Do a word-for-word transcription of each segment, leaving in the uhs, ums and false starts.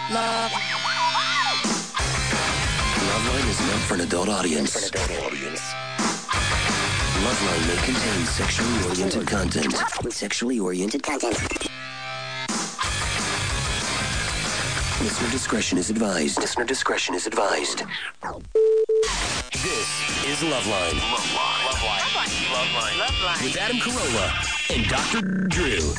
Love. Loveline is meant for an adult audience. For an adult audience. Loveline may contain sexually oriented content. Sexually oriented content. Listener discretion is advised. Listener discretion is advised. This is Loveline. Loveline. Loveline. Loveline. Loveline. With Adam Carolla and Doctor Drew.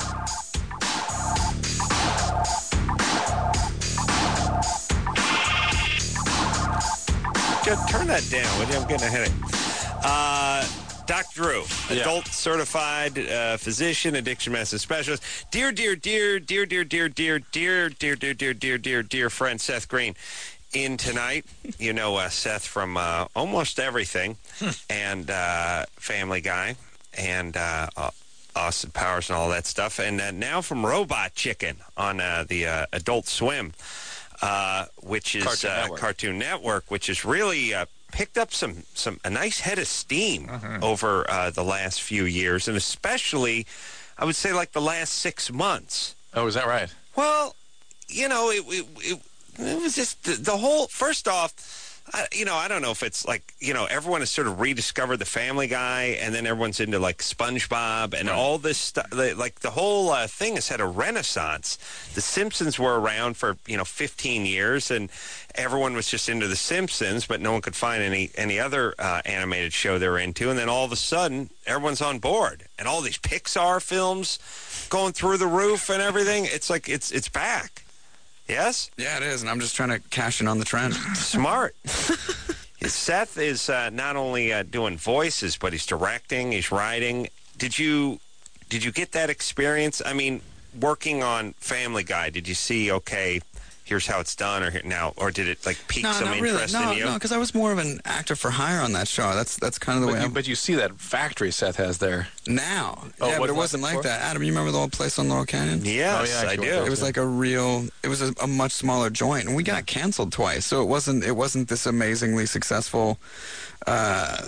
Just turn that down, would you? I'm getting a headache. Uh, Doctor Drew, adult yeah. certified uh, physician, addiction medicine specialist. Dear, dear, dear, dear, dear, dear, dear, dear, dear, dear, dear, dear, dear, dear friend Seth Green. In tonight, you know uh, Seth from uh, almost everything, and uh, Family Guy, and uh, uh, Austin Powers and all that stuff, and uh, now from Robot Chicken on uh, the uh, Adult Swim, uh, which is Cartoon, uh, Network. Cartoon Network, which has really uh, picked up some some a nice head of steam Mm-hmm. over uh, the last few years, and especially, I would say, like the last six months. Oh, is that right? Well, you know, it it, it, it was just the, the whole. First off, I, you know, I don't know if it's like, you know, everyone has sort of rediscovered the Family Guy, and then everyone's into like SpongeBob and Right. all this stuff. Like the whole uh, thing has had a renaissance. The Simpsons were around for, you know, fifteen years, and everyone was just into the Simpsons, but no one could find any any other uh, animated show they were into. And then all of a sudden, everyone's on board, and all these Pixar films going through the roof and everything. It's like it's it's back. Yes? Yeah, it is, and I'm just trying to cash in on the trend. Smart. Seth is uh, not only uh, doing voices, but he's directing, he's writing. Did you did you get that experience? I mean, working on Family Guy, did you see, okay, here's how it's done, or here now, or did it like pique No, some not interest really. No, in you? no, because I was more of an actor for hire on that show. That's that's kind of the But way you, I'm but you see that factory Seth has there. now. Oh, yeah, but wasn't it like wasn't like before? that. Adam, you remember the old place on Laurel Canyon? Yes, Oh, yeah, I actually, do. It was like a real. It was a, a much smaller joint, and we got canceled twice. So it wasn't. It wasn't this amazingly successful uh,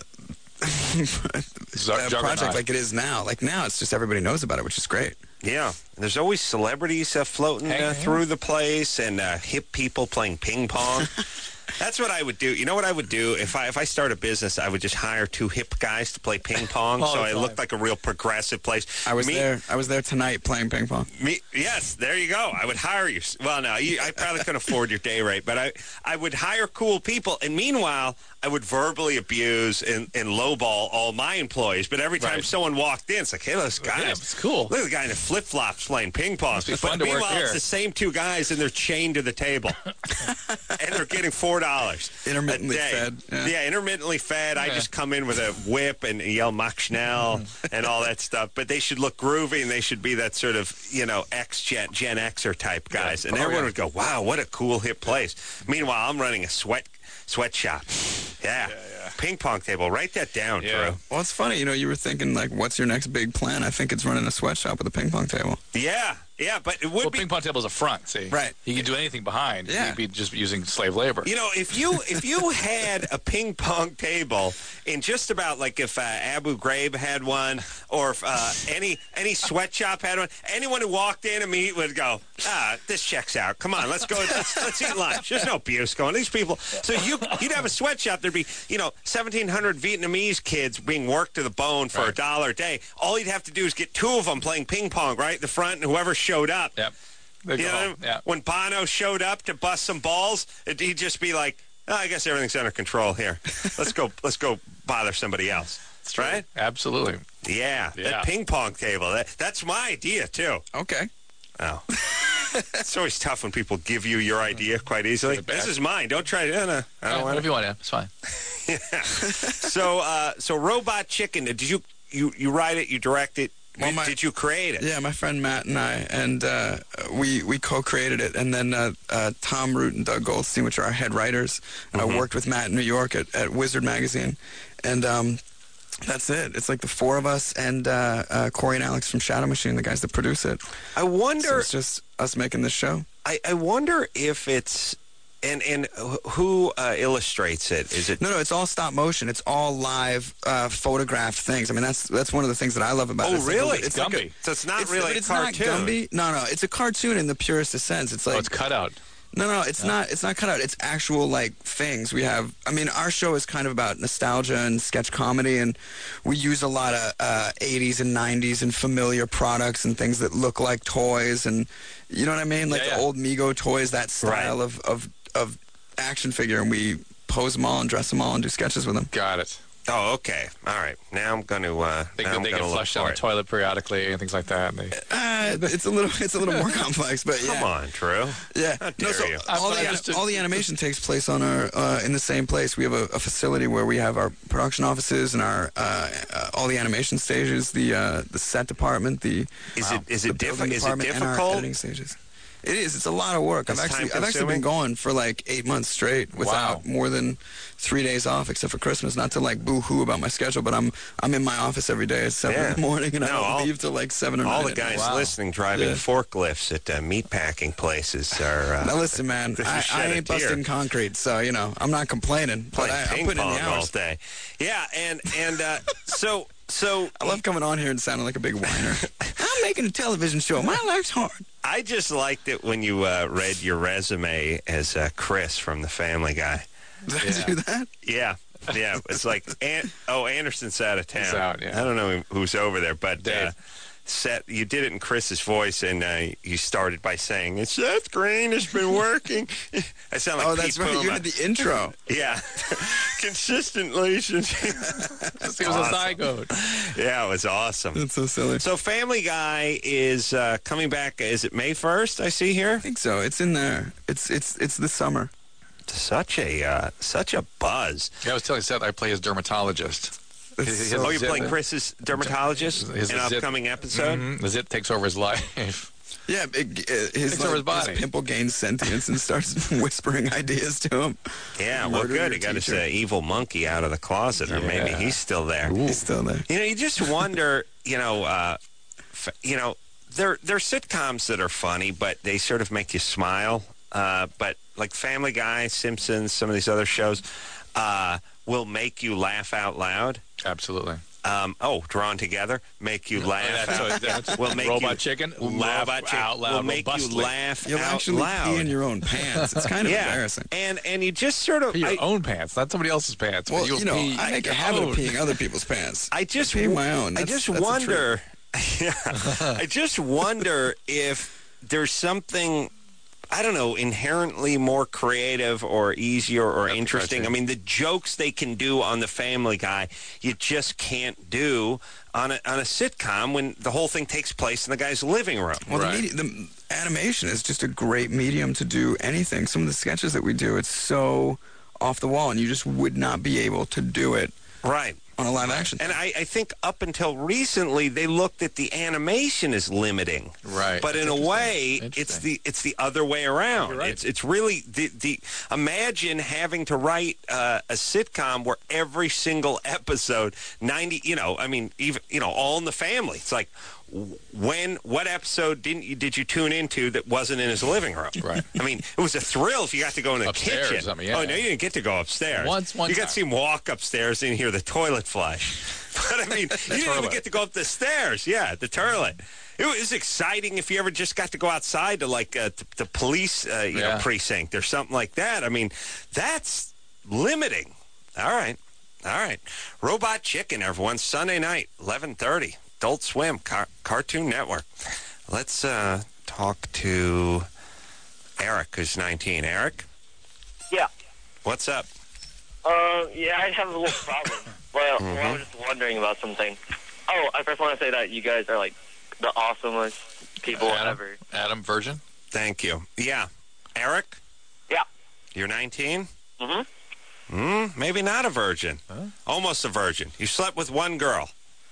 uh, project like it is now. Like now, it's just everybody knows about it, which is great. Yeah, there's always celebrities uh, floating Hey, uh, hey. through the place, and uh, hip people playing ping pong. That's what I would do. You know what I would do? If I if I start a business, I would just hire two hip guys to play ping pong, All so the I time. looked like a real progressive place. I was Me- there. I was there tonight playing ping pong. Me, yes, there you go. I would hire you. Well, no, you, I probably couldn't afford your day rate, but I, I would hire cool people, and meanwhile, I would verbally abuse and, and lowball all my employees. But every time Right. someone walked in, it's like, hey, those guys, Yeah, it's cool. Look at the guy in the flip flops playing ping pong. be But fun to work meanwhile, here. it's the same two guys, and they're chained to the table, and they're getting four dollars Intermittently a day. fed, Yeah. yeah. intermittently fed. I Yeah. just come in with a whip and yell Mach Schnell and all that stuff. But they should look groovy, and they should be that sort of, you know, X Gen, Gen Xer type guys. And Oh, everyone yeah. would go, wow, what a cool hip place. Meanwhile, I'm running a sweat sweatshop. Yeah. Ping pong table. Write that down, Yeah. Drew. Well, it's funny. You know, you were thinking like, what's your next big plan? I think it's running a sweatshop with a ping pong table. Yeah. Yeah, but it would Well, be... ping pong table's a front, see? Right. He can do anything behind. Yeah. He'd be just using slave labor. You know, if you if you had a ping pong table in just about like if uh, Abu Ghraib had one, or if uh, any any sweatshop had one, anyone who walked in and me would go, ah, this checks out. Come on, let's go. Let's, let's eat lunch. There's no abuse going. These people. So you you'd have a sweatshop. There'd be, you know, seventeen hundred Vietnamese kids being worked to the bone for a Right. dollar a day. All you'd have to do is get two of them playing ping pong right at the front, and whoever showed up. Yep. They You go know, home. Yeah. when Bono showed up to bust some balls, it, he'd just be like, oh, I guess everything's under control here. Let's go let's go bother somebody else. That's right. Right? Absolutely. Yeah, Yeah. that ping pong table. That, that's my idea, too. Okay. Oh. It's always tough when people give you your idea quite easily. Bad. This is mine. Don't try it. No, no, I Yeah, don't want whatever it. you want, yeah. It's fine. Yeah. So, uh, so Robot Chicken, did you, you, you write it, you direct it, Well, my- did you create it? Yeah, my friend Matt and I, and uh, we we co-created it. And then uh, uh, Tom Root and Doug Goldstein, which are our head writers, and Mhm. I worked with Matt in New York at, at Wizard Magazine. And um, that's it. It's like the four of us and uh, uh, Corey and Alex from Shadow Machine, the guys that produce it. I So wonder... it's just us making this show. I, I wonder if it's and and who uh, illustrates it? Is it? No, no, it's all stop motion. It's all live, uh, photographed things. I mean, that's that's one of the things that I love about it. Oh, It's like a- really? it's like a, Gumby. So it's not it's, really but a it's cartoon. not Gumby. No, no, it's a cartoon in the purest of sense. It's like Oh, it's cut out. No, no, it's not. It's not cut out. It's actual like things we have. I mean, our show is kind of about nostalgia and sketch comedy, and we use a lot of uh, eighties and nineties and familiar products and things that look like toys, and you know what I mean, like Yeah, yeah. the old Mego toys, that style Right. of, of of action figure, and we pose them all and dress them all and do sketches with them. Got it. Oh, okay. All right. Now I'm going to. Uh, They, now I'm they gonna get look flushed for down the it. toilet periodically and things like that. And they, Uh, it's a little, it's a little more complex, but yeah. Come on, Drew. Yeah, How no. dare So you. all I'm the just- all the animation takes place on our uh, in the same place. We have a, a facility where we have our production offices and our uh, uh, all the animation stages, the uh, the set department, the Is it is the it, diffi- building is it department, and our difficult? editing stages. It is. It's a lot of work. I've It's actually I've actually time-consuming? been going for like eight months straight without Wow. more than three days off, except for Christmas. Not to like boo-hoo about my schedule, but I'm I'm in my office every day at seven Yeah. in the morning, and I No, don't all- leave till like seven or nine. All the at night. guys Wow. listening driving Yeah. forklifts at uh, meatpacking places are. Uh, Now listen, man, This is I, shed I a ain't tear. busting concrete, so you know I'm not complaining. But playing I, I'm ping putting in pong the all hours. day. Yeah, and and uh, so so I love coming on here and sounding like a big whiner. I'm making a television show. My life's hard. I just liked it when you uh, read your resume as uh, Chris from The Family Guy. Did Yeah. I do that? Yeah, yeah. It's like, An- oh, Anderson's out of town. He's out, yeah. I don't know who's over there, but uh, Dave. Seth, you did it in Chris's voice, and uh, you started by saying, Seth Green has been working. I sound like Oh, Pete that's right. You Puma. had the intro. Yeah. Consistently since he was a zygote. Yeah, it was awesome. That's so silly. So Family Guy is uh, coming back. Is it May first? I see here. I think so. It's in there. It's it's it's this summer. Such a uh, such a buzz. Yeah, I was telling Seth I play his dermatologist. It's His- so Oh, you're Zit- playing Chris's dermatologist His- in an Zit- upcoming episode. Mhm. The zit takes over his life. Yeah, it, it, his, Takes over his body. pimple gains sentience and starts whispering ideas to him. Yeah, well, Murdered good. your He got his teacher. uh, evil monkey out of the closet, or maybe Yeah. he's still there. He's still there. You know, you just wonder. You know, uh, f- you know, there there are sitcoms that are funny, but they sort of make you smile. Uh, but like Family Guy, Simpsons, some of these other shows uh, will make you laugh out loud. Absolutely. Um, oh, Drawn Together, make you laugh That's out. what- that's- will make Robot you, Chicken, laugh Robot Chicken out loud, will make you robustly. laugh You'll out actually loud. pee in your own pants. It's kind of yeah, embarrassing. and and you just sort of. Pee your I, own pants, not somebody else's pants. Well, but you'll you know, pee I make a your habit own. of peeing other people's pants. I just pee w- my own. I That's- just that's a treat. wonder. Yeah, I just wonder if there's something. I don't know, inherently more creative or easier or That's interesting. I interesting. mean, the jokes they can do on The Family Guy, you just can't do on a on a sitcom when the whole thing takes place in the guy's living room. Well, Right. the, media, the animation is just a great medium to do anything. Some of the sketches that we do, it's so off the wall, and you just would not be able to do it Right. on a live action. And I, I think up until recently, they looked at the animation as limiting. Right. But in a way, it's Interesting. the it's the other way around. You're right. It's it's really the the imagine having to write uh, a sitcom where every single episode ninety you know I mean even you know All in the Family. It's like when what episode didn't you did you tune into that wasn't in his living room? Right. I mean, it was a thrill if you got to go in the Upstairs, kitchen. I mean, yeah. Oh no, you didn't get to go upstairs. Once- one you got time. to see him walk upstairs and hear the toilet flush. But I mean, you didn't even toilet. get to go up the stairs. Yeah, the toilet. It was exciting if you ever just got to go outside to like uh, the, the police, uh, you Yeah. know, precinct or something like that. I mean, that's limiting. All right, all right. Robot Chicken, everyone. Sunday night, eleven thirty. Adult Swim, Car- Cartoon Network. Let's uh, talk to Eric, who's nineteen. Eric, Yeah. what's up? Uh, yeah, I have a little problem. Well, well, I was just wondering about something. Oh, I first want to say that you guys are like the awesomest people Adam, ever. Adam, virgin. Thank you. Yeah, Eric, Yeah. you're nineteen. Mm-hmm. Mm, maybe not a virgin. Almost a virgin. You slept with one girl.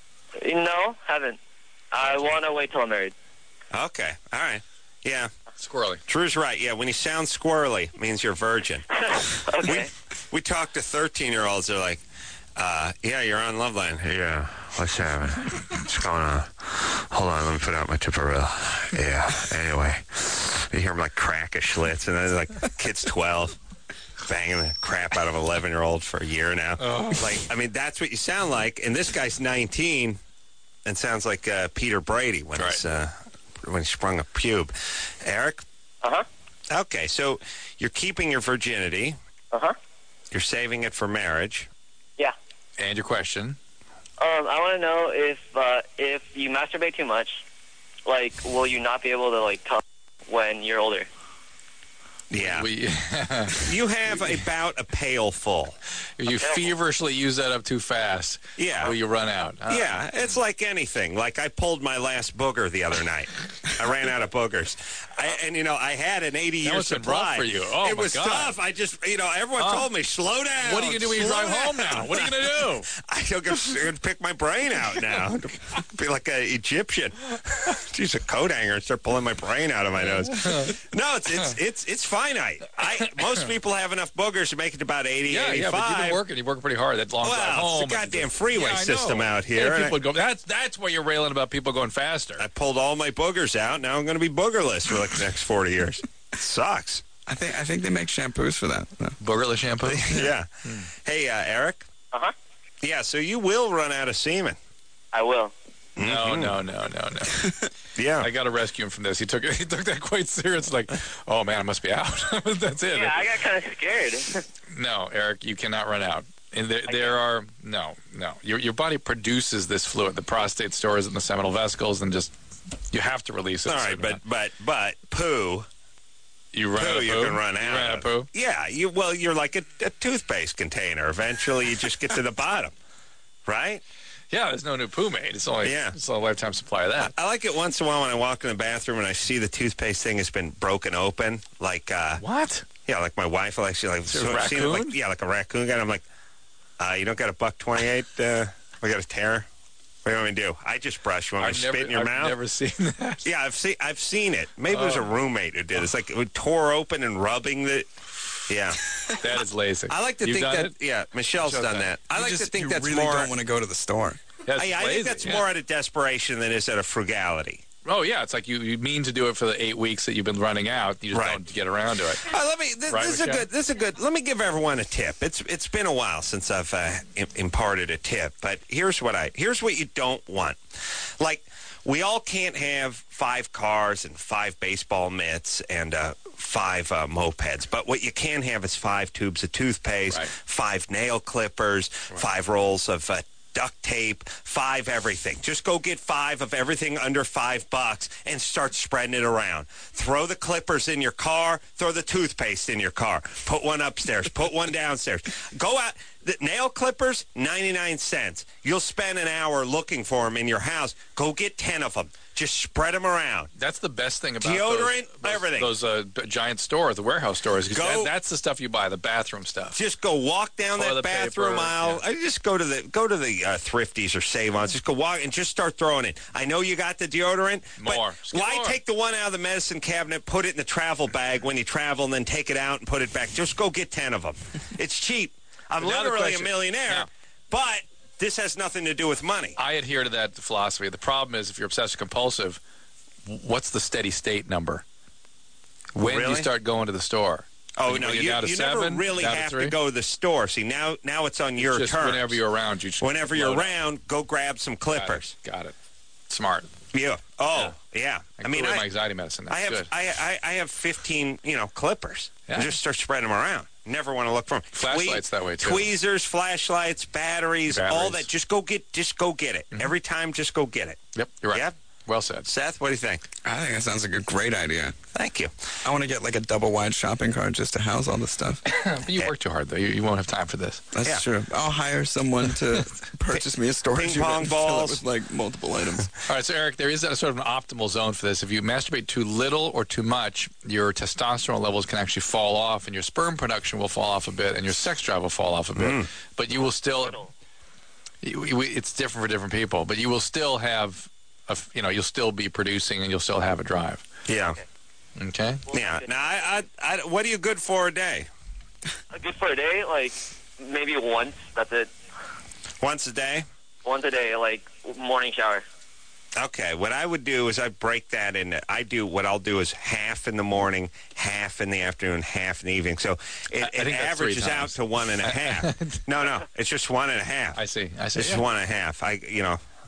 No, haven't. I want to wait till I'm married. Okay. All right. Yeah. Squirrely. Drew's right. Yeah. When you sound squirrely, it means you're a virgin. Okay. We talk to thirteen-year-olds. They're like, uh, yeah, you're on Loveline. Yeah. What's happening? What's going on? Hold on. Let me put out my Tipperella. Yeah. Anyway. You hear them like crack a Schlitz, and then like kid's twelve. Banging the crap out of an eleven-year-old for a year now. Like, I mean, that's what you sound like. And this guy's nineteen and sounds like uh, Peter Brady when Right. he's uh, when he sprung a pube. Eric, Uh-huh. Okay, so you're keeping your virginity. Uh-huh. You're saving it for marriage. Yeah. And your question? Um, I want to know if uh, if you masturbate too much, like, will you not be able to, like, come when you're older? Yeah. We, You have about a pail full. if you feverishly use that up too fast, Yeah. will you run out? Uh, Yeah, it's like anything. Like I pulled my last booger the other night. I ran out of boogers. I, and, you know, I had an eighty-year must have been rough supply. for you. Oh, it my was God. tough. I just, you know, everyone Huh? told me, slow down. What are you going to do when you slow drive home down." now? What are you going to do? I don't get to pick my brain out now. Be like an Egyptian. Use a coat hanger and start pulling my brain out of my nose. No, it's it's it's it's finite. I most people have enough boogers to make it to about eighty, Yeah, yeah, eighty-five. but you've been working. You're working pretty hard. That long drive Well, home. it's a and- goddamn freeway Yeah, I system know. out here. Yeah, and people I- go. That's that's why you're railing about people going faster. I pulled all my boogers out. Now I'm going to be boogerless for like the next forty years. It sucks. I think I think they make shampoos for that. No. Boogerless shampoo. Yeah. Hey, uh, Eric. Uh-huh. Yeah, so you will run out of semen. I will. No, no, no, no, no. Yeah. I got to rescue him from this. He took it. He took that quite serious. Like, oh man, I must be out. That's it. Yeah, I got kind of scared. No, Eric, you cannot run out. And there, there are no, no. Your your body produces this fluid. The prostate stores it in the seminal vesicles, and just you have to release it. all So right, you but run- but but poo. you run Poo, out of you poo. can run You out. run out of poo. Yeah, you well, you're like a, a toothpaste container. Eventually, you just get to the bottom, right? Yeah, there's no new poo made. It's only Yeah. it's a lifetime supply of that. I like it once in a while when I walk in the bathroom and I see the toothpaste thing has been broken open, like uh, What? yeah, like my wife will actually like, Is it a so I've seen it, raccoon? like yeah, like a raccoon guy. And I'm like, uh, you don't got a buck twenty-eight? Uh, we got a tear. What do you want me to do? I just brush. You want me I've to never, spit in your I've mouth? never seen that. Yeah, I've seen I've seen it. Maybe it was a Oh. roommate who did. It's like it tore open and rubbing the. Yeah, That is lazy. I like to You've think done that. it? Yeah, Michelle's Michelle's done done that. I You like just, to think you that's really more. don't want to go to the store. Yeah, it's I, I lazy, think that's yeah. more out of desperation than it is out of frugality. Oh yeah, it's like you, you mean to do it for the eight weeks that you've been running out. You just Right. don't get around to it. Uh, let me. This, Right, this is a Michelle? good. This is a good. Let me give everyone a tip. It's it's been a while since I've uh, im- imparted a tip, but here's what I. Here's what you don't want. Like we all can't have five cars and five baseball mitts and uh, five uh, mopeds, but what you can have is five tubes of toothpaste, Right. five nail clippers, five rolls of. Uh, duct tape, five everything. Just go get five of everything under five bucks and start spreading it around. Throw the clippers in your car. Throw the toothpaste in your car. Put one upstairs. Put one downstairs. Go out. The nail clippers, ninety-nine cents. You'll spend an hour looking for them in your house. Go get ten of them. Just spread them around. That's the best thing about Deodorant, those, those, everything. Those uh, b- giant stores, the warehouse stores. 'cause Go- that, that's the stuff you buy, the bathroom stuff. Just go walk down that Toilet bathroom paper, aisle. I just go to the go to the uh, Thrifties or Save-Ons. Just go walk and just start throwing it. I know you got the deodorant, More. but Just get why more. take the one out of the medicine cabinet, put it in the travel bag when you travel, and then take it out and put it back? Just go get ten of them. It's cheap. I'm But now the literally a question- millionaire, Now- but this has nothing to do with money. I adhere to that philosophy. The problem is if you're obsessive compulsive, what's the steady state number? When do Really? you start going to the store? Oh When no, you're you, down to you seven, never really down to have to three? go to the store. See now, now it's on your Just terms. whenever you're around, you just Whenever you're load up. around, go grab some Got it. clippers. Got it. Smart. Yeah. Oh, yeah. I, I mean, my I, anxiety medicine. That's I have good. I, I I have fifteen you know clippers. Yeah. And just start spreading them around. Never want to look for them. Flashlights that way, too. Tweezers, flashlights, batteries, all Batteries. that. Just go get just go get it. Every time, just go get it. Yep, you're right. Yep. Well said. Seth, what do you think? I think that sounds like a great idea. Thank you. I want to get like a double wide shopping cart just to house all this stuff. But you work too hard, though. You, you won't have time for this. That's Yeah. true. I'll hire someone to purchase me a storage Ping pong unit and fill it balls. with like multiple items. All right, so Eric, there is a sort of an optimal zone for this. If you masturbate too little or too much, your testosterone levels can actually fall off, and your sperm production will fall off a bit, and your sex drive will fall off a bit. But you will still, you- you- it's different for different people, but you will still have, a, f- you know, you'll still be producing, and you'll still have a drive. Yeah. Okay? Yeah. Now, I, I, I, what are you good for a day? Good for a day, like maybe once. That's it. Once a day? Once a day, like morning shower. Okay, what I would do is I break that into. I do what I'll do is half in the morning, half in the afternoon, half in the evening. So it, I- I it think that's three averages out times. to one and a half. no, no, it's just one and a half. I see. I see. It's Yeah. just one and a half. I, you know,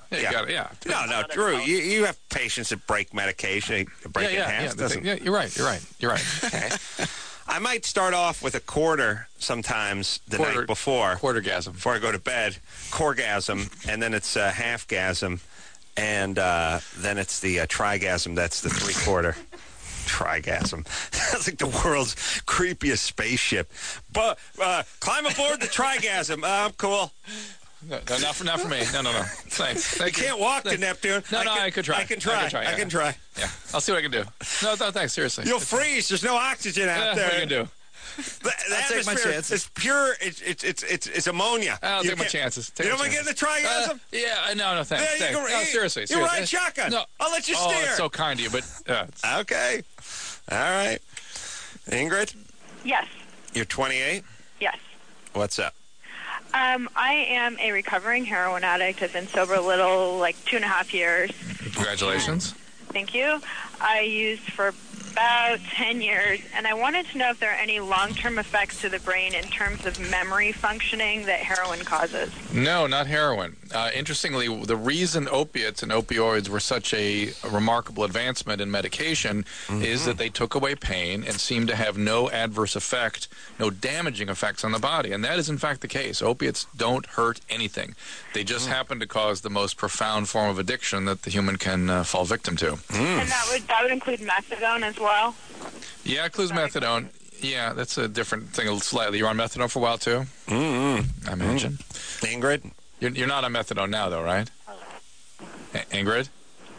Yeah, you Yeah. got it. Yeah. No, no, Drew, you, you have patients that break medication, break yeah, it in yeah, half. yeah, the doesn't- thing- yeah. You're right. You're right. You're right. Okay. I might start off with a quarter sometimes the Quarter- night before. Quartergasm. Before I go to bed. Quargasm, and then it's uh, halfgasm, and uh, then it's the uh, trigasm. That's the three-quarter. Trigasm. That's like the world's creepiest spaceship. But uh, climb aboard the trigasm. Uh, I'm cool. No, no, not for not for me. No, no, no. Thanks. Thank You you. can't walk to Thank- Neptune. No, no, I could try. I can try. I can try, I yeah. can try. Yeah, I'll see what I can do. No, no, thanks. Seriously. You'll freeze. There's no oxygen out Yeah, there. what are you gonna do? The, the I'll take my atmosphere chances. is pure. It's it's it's it's, it's ammonia. I'll You take my can't- chances. Take you my don't want to get in the chances. trigasm? Uh, yeah, no, no, thanks. Yeah, you thanks. can- no, you- seriously, you seriously. ride shotgun. No, I'll let you oh, steer. that's so kind of you, but uh, it's- Okay. All right. Ingrid, Yes, you're twenty-eight. yes. What's up? Um, I am a recovering heroin addict. I've been sober a little, like two and a half years. congratulations. Thank you. I used for about ten years, and I wanted to know if there are any long-term effects to the brain in terms of memory functioning that heroin causes. No, not heroin. Uh, interestingly, the reason opiates and opioids were such a, a remarkable advancement in medication is that they took away pain and seemed to have no adverse effect, no damaging effects on the body. And that is, in fact, the case. Opiates don't hurt anything. They just happen to cause the most profound form of addiction that the human can uh, fall victim to. And that would that would include methadone as well. Yeah, it includes methadone. Yeah, that's a different thing slightly. You're on methadone for a while, too? Mm-hmm. I imagine. Ingrid? You're, you're not on methadone now, though, right? A- Ingrid?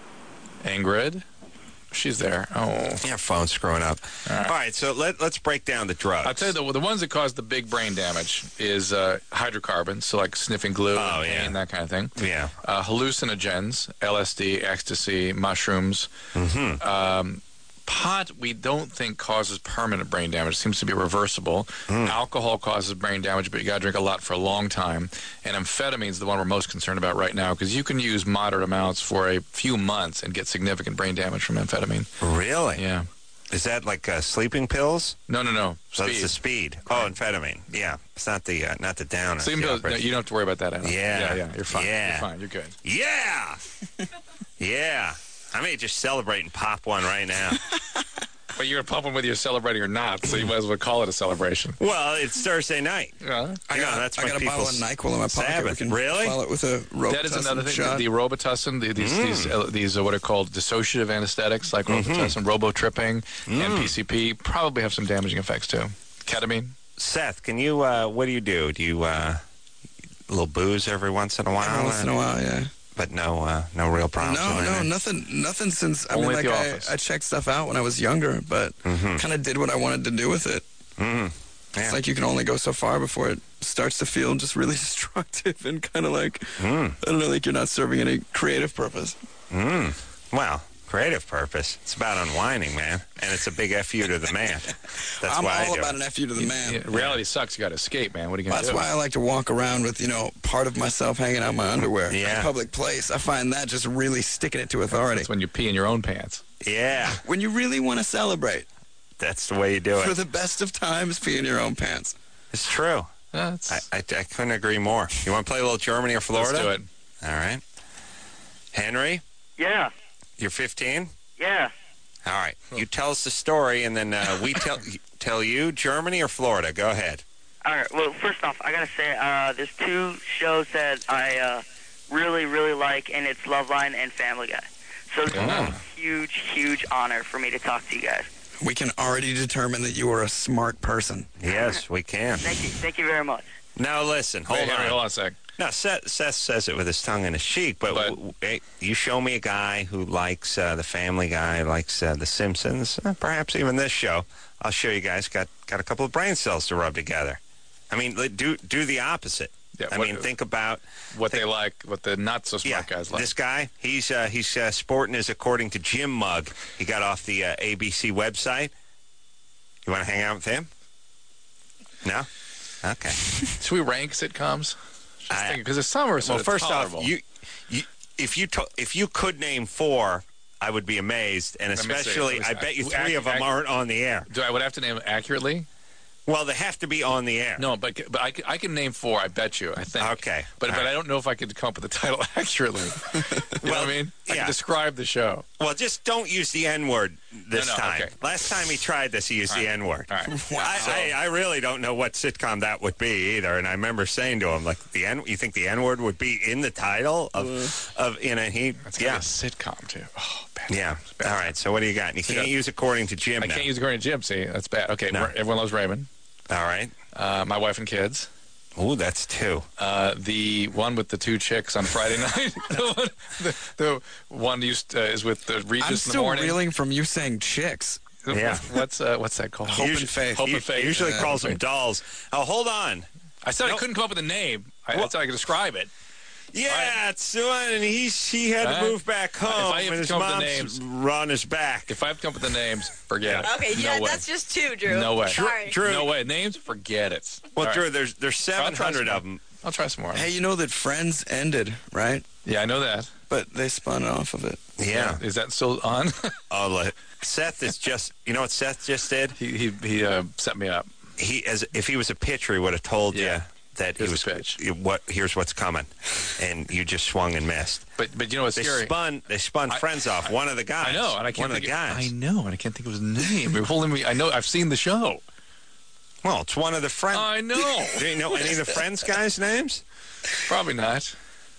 Ingrid? She's there. Oh. Yeah, phone's screwing up. All right. All right, so let, let's break down the drugs. I'll tell you, the, the ones that cause the big brain damage is uh, hydrocarbons, so like sniffing glue Oh, and yeah. pain, that kind of thing. Yeah. Uh, hallucinogens, L S D, ecstasy, mushrooms. Mm-hmm. Um, pot, we don't think causes permanent brain damage. It seems to be reversible. Alcohol causes brain damage, but you got to drink a lot for a long time. And amphetamine is the one we're most concerned about right now because you can use moderate amounts for a few months and get significant brain damage from amphetamine. Really? Yeah. Is that like uh, sleeping pills? No, no, no. So Speed. it's the speed. Oh, amphetamine. Yeah, it's not the uh, not the downer. Sleeping The pills, no, uppers. you don't have to worry about that. Anna. Yeah. Yeah, yeah. You're fine. Yeah. You're fine. You're good. Yeah. Yeah. I may just celebrate and pop one right now. But you're pumping whether you're celebrating or not, so you might as well call it a celebration. Well, it's Thursday night. Yeah. I You know, got, that's I when got a bottle of people's NyQuil in my pocket. Sabbath. We can Really? follow it with a Robitussin That is another thing. shot. The, the Robitussin, the, these, these, uh, these uh, what are called dissociative anesthetics like Robitussin, Robotripping, and P C P probably have some damaging effects too. Ketamine. Seth, can you? Uh, what do you do? Do you uh, a little booze every once in a while? Every once in a while, yeah. But no, uh, no real problems. No, with no, it? nothing, nothing since. I Only mean, at like the I, office. I checked stuff out when I was younger, but kind of did what I wanted to do with it. Mm. Yeah. It's like you can only go so far before it starts to feel just really destructive and kind of like Mm. I don't know, like you're not serving any creative purpose. Mm. Well, creative purpose. It's about unwinding, man, and it's a big F you to the man. That's I'm why I all do about it. an F you to the man. Yeah, reality sucks. You got to escape, man. What are you going to That's do? why I like to walk around with, you know, part of myself hanging out in my underwear in Yeah. a public place. I find that just really sticking it to authority. That's when you pee in your own pants. Yeah, When you really want to celebrate, that's the way you do for it. the best of times, pee in your own pants. It's true. Yeah, it's, I, I, I couldn't agree more. You want to play a little Germany or Florida? Let's do it. All right. Henry, Yeah, you're fifteen? yeah. All right. You tell us the story, and then uh, we tell tell you Germany or Florida. Go ahead. All right. Well, first off, I gotta say, uh, there's two shows that I uh, really, really like, and it's Loveline and Family Guy. So it's Yeah. a huge, huge honor for me to talk to you guys. We can already determine that you are a smart person. Yes, we can. Thank you. Thank you very much. Now listen. Hold Wait, on. Henry, hold on a sec. Now, Seth, Seth says it with his tongue in his cheek, but, But- w- w- hey, you show me a guy who likes uh, the Family Guy, likes uh, The Simpsons, uh, perhaps even this show. I'll show you guys got got a couple of brain cells to rub together. I mean, li- do do the opposite. Yeah, I what- mean, think about What think- they like, what the not so yeah. smart guys like. This guy, he's uh, he's uh, sporting his according to Jim mug. He got off the uh, A B C website. You want to hang out with him? No. Okay. Should we rank sitcoms? I- Because there's some are sort Well, of first tolerable. off, you, you if you to, if you could name four, I would be amazed, and Let me see. especially, Let me I see. bet you Ac- three of them ac- aren't on the air. Do I would have to name them accurately? Well, they have to be on the air. No, but but I can, I can name four. I bet you. I think. Okay. But All but right. I don't know if I could come up with the title accurately. You know Well, what I mean? I yeah. can describe the show. Well, just don't use the N-word this No, no, time. okay. Last time he tried this, he used All the right. N-word. All right. I, I, I really don't know what sitcom that would be either, and I remember saying to him, like, the N. You think the N-word would be in the title of, of you know, he, That's yeah, yeah. a sitcom too. Oh, bad. yeah. Bad. All right. So what do you got? You can't got- use according to Jim. I now. can't use according to Jim. See, that's bad. Okay, No. everyone loves Raymond. All right. Uh, my wife and kids. Ooh, that's two. Uh, the one with the two chicks on Friday night. the, one, the, the one used uh, is with the Regis I'm in the still morning. reeling from you saying chicks. Yeah. What's uh, what's that called? Hope Usually- and Faith. Hope He and Faith. usually Yeah, calls Hope them and dolls. Oh, hold on. I said Nope. I couldn't come up with a name. I, Well- that's how I could describe it. Yeah, it's the one, and he he had to All right. move back If I home, have and to his come up mom's with the names- on his back. If I have to come up with the names, forget it. Okay, no yeah, way. that's just two, Drew. No way. Sorry. Drew- No way. Names, forget it. Well, All Drew, right. there's there's I'll seven try some hundred more. of them. I'll try some more. Hey, you know that Friends ended, right? Yeah, I know that. But they spun off of it. Yeah. Is that still on? Oh, look, Seth is just. You know what Seth just did? he he, he uh, set me up. He as if he was a pitcher, he would have told Yeah. you that Here's he was the pitch. what. Here's what's coming, and you just swung and missed. But but you know what's They scary? spun. They spun I- Friends off. One of the guys. I know, and I can't One of think the guys. I know, and I can't think of his name. You're holding me. I know. I've seen the show. Well, it's one of the Friends. I know. Do you know any of the Friends guys' names? Probably not.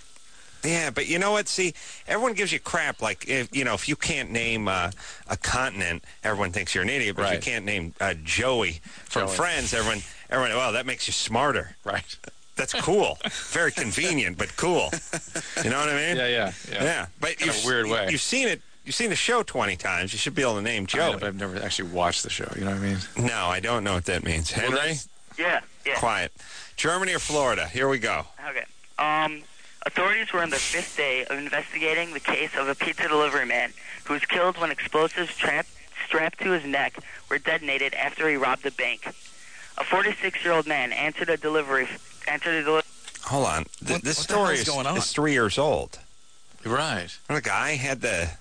Yeah, but you know what? See, everyone gives you crap. Like, if you know, if you can't name uh, a continent, everyone thinks you're an idiot. But if Right. you can't name uh, Joey from Joey. Friends, everyone, everyone, well, that makes you smarter. Right. That's cool. Very convenient, but cool. You know what I mean? Yeah, yeah, yeah. Yeah, but In a you've, weird way. You've seen it. You've seen the show twenty times. You should be able to name I know, Joey. but I've never actually watched the show. You know what I mean? No, I don't know what that means. Well, Henry, that's- Yeah, yeah. quiet. Germany or Florida? Here we go. Okay. Um, authorities were on their fifth day of investigating the case of a pizza delivery man who was killed when explosives trapped, strapped to his neck were detonated after he robbed a bank. A forty-six-year-old man answered a delivery. Answered a delivery. Hold on. Th- What- this what the story hell's is, going on? is three years old. Right. The guy had the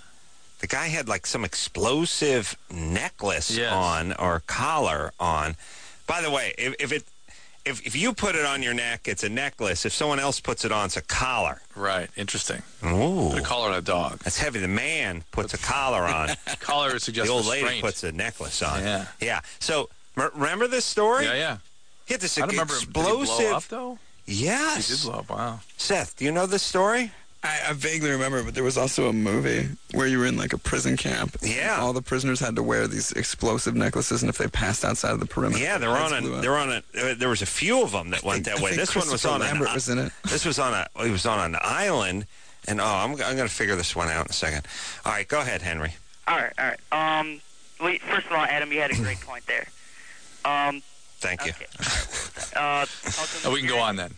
the guy had like some explosive necklace Yes. on or collar on. By the way, if, if it if if you put it on your neck, it's a necklace. If someone else puts it on, it's a collar. Right. Interesting. Ooh, Put a collar on a dog. that's heavy. The man puts a collar on. Collar suggests The old lady restraint. puts a necklace on. Yeah. yeah. So m- remember this story? Yeah, yeah. He had this I don't remember. Did he explosive. blow up though? Yes. He did blow up. Wow. Seth, do you know this story? I, I vaguely remember, but there was also a movie where you were in like a prison camp. Yeah. All the prisoners had to wear these explosive necklaces, and if they passed outside of the perimeter, Yeah, they were their on heads a. blew up. They were on a. Uh, there was a few of them that I went think- that I way. think This one was Christopher on an. Lambert was in it. This was on a. He was on an island, and oh, I'm. I'm going to figure this one out in a second. All right, go ahead, Henry. All right, all right. Um, wait, first of all, Adam, you had a great point there. Um, Thank you. okay. Uh, Oh, we can go on then.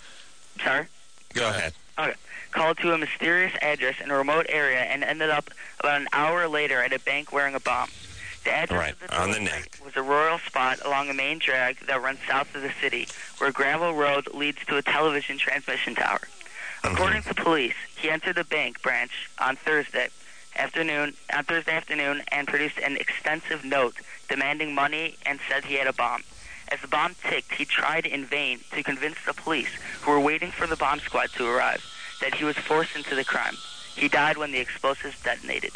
Sorry. Go ahead. Okay. Called to a mysterious address in a remote area and ended up about an hour later at a bank wearing a bomb. The address Right, of the on the delivery neck. was a rural spot along a main drag that runs south of the city, where a gravel road leads to a television transmission tower. According to police, he entered the bank branch on Thursday afternoon, on Thursday afternoon, and produced an extensive note demanding money and said he had a bomb. As the bomb ticked, he tried in vain to convince the police, who were waiting for the bomb squad to arrive, that he was forced into the crime. He died when the explosives detonated.